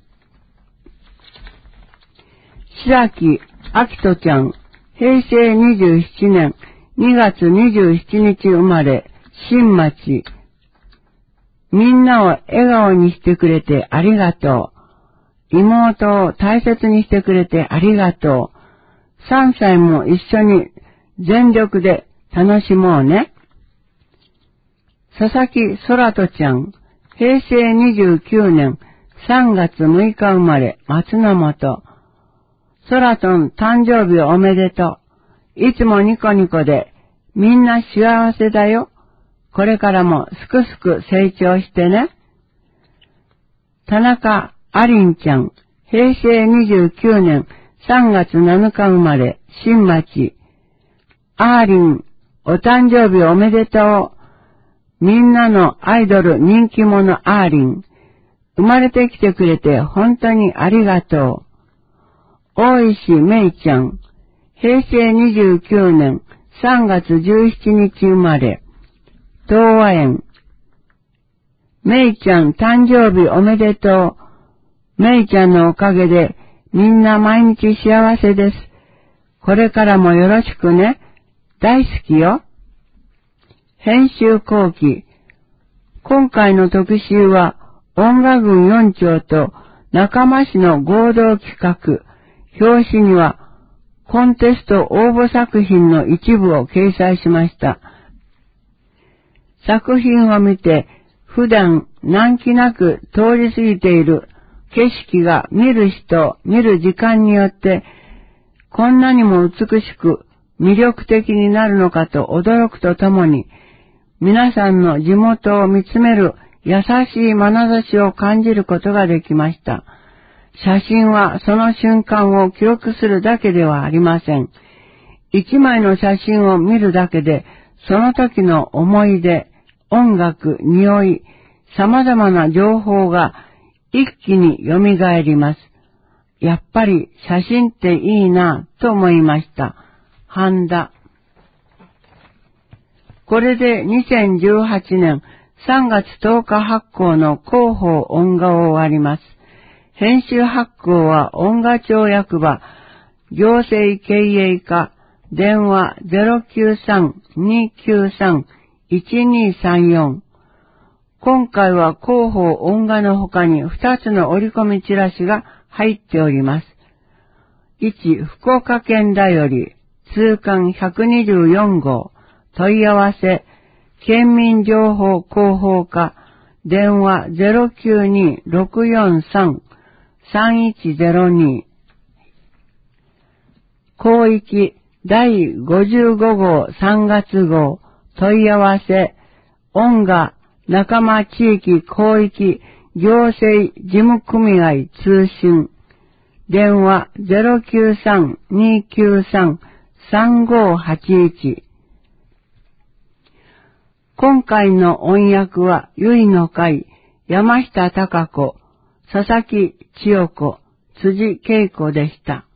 白木明人ちゃん、へいせいにじゅうななねんにがつにじゅうしちにち生まれ、新町。みんなを笑顔にしてくれてありがとう。妹を大切にしてくれてありがとう。さんさいも一緒に全力で楽しもうね。佐々木空人ちゃん、へいせいにじゅうきゅうねんさんがつむいか生まれ、松の本。空とん誕生日おめでとう。いつもニコニコで、みんな幸せだよ。これからもすくすく成長してね。田中ありんちゃん、へいせいにじゅうきゅうねんさんがつなのか生まれ、新町。あーりん、お誕生日おめでとう。みんなのアイドル人気者あーりん。生まれてきてくれて本当にありがとう。大石めいちゃん、へいせいにじゅうきゅうねんさんがつじゅうしちにち生まれ、東和園。めいちゃん誕生日おめでとう。めいちゃんのおかげでみんな毎日幸せです。これからもよろしくね。大好きよ。編集後期。今回の特集は音楽郡よん町と仲間市の合同企画。表紙にはコンテスト応募作品の一部を掲載しました。作品を見て普段難気なく通り過ぎている景色が見る人、見る時間によってこんなにも美しく魅力的になるのかと驚くとともに、皆さんの地元を見つめる優しい眼差しを感じることができました。写真はその瞬間を記録するだけではありません。一枚の写真を見るだけで、その時の思い出、音楽、匂い、様々な情報が一気に蘇ります。やっぱり写真っていいなぁと思いました。半田。これでにせんじゅうはちねんさんがつとおか発行の広報音画を終わります。編集発行は音画町役場、行政経営課、電話 ゼロきゅうさん にきゅうさん いちにさんよん。今回は広報音画の他にふたつの折り込みチラシが入っております。いち、福岡県だより、通貫ひゃくにじゅうよんごう、問い合わせ、県民情報広報課、電話 ゼロきゅうに ろくよんさん さんいちゼロに。広域だいごじゅうごごうさんがつごう、問い合わせ、音画仲間地域広域行政事務組合通信、電話 ゼロきゅうさん にきゅうさん さんごはちいち。今回の音訳は、ゆいの会、山下貴子、佐々木千代子、辻恵子でした。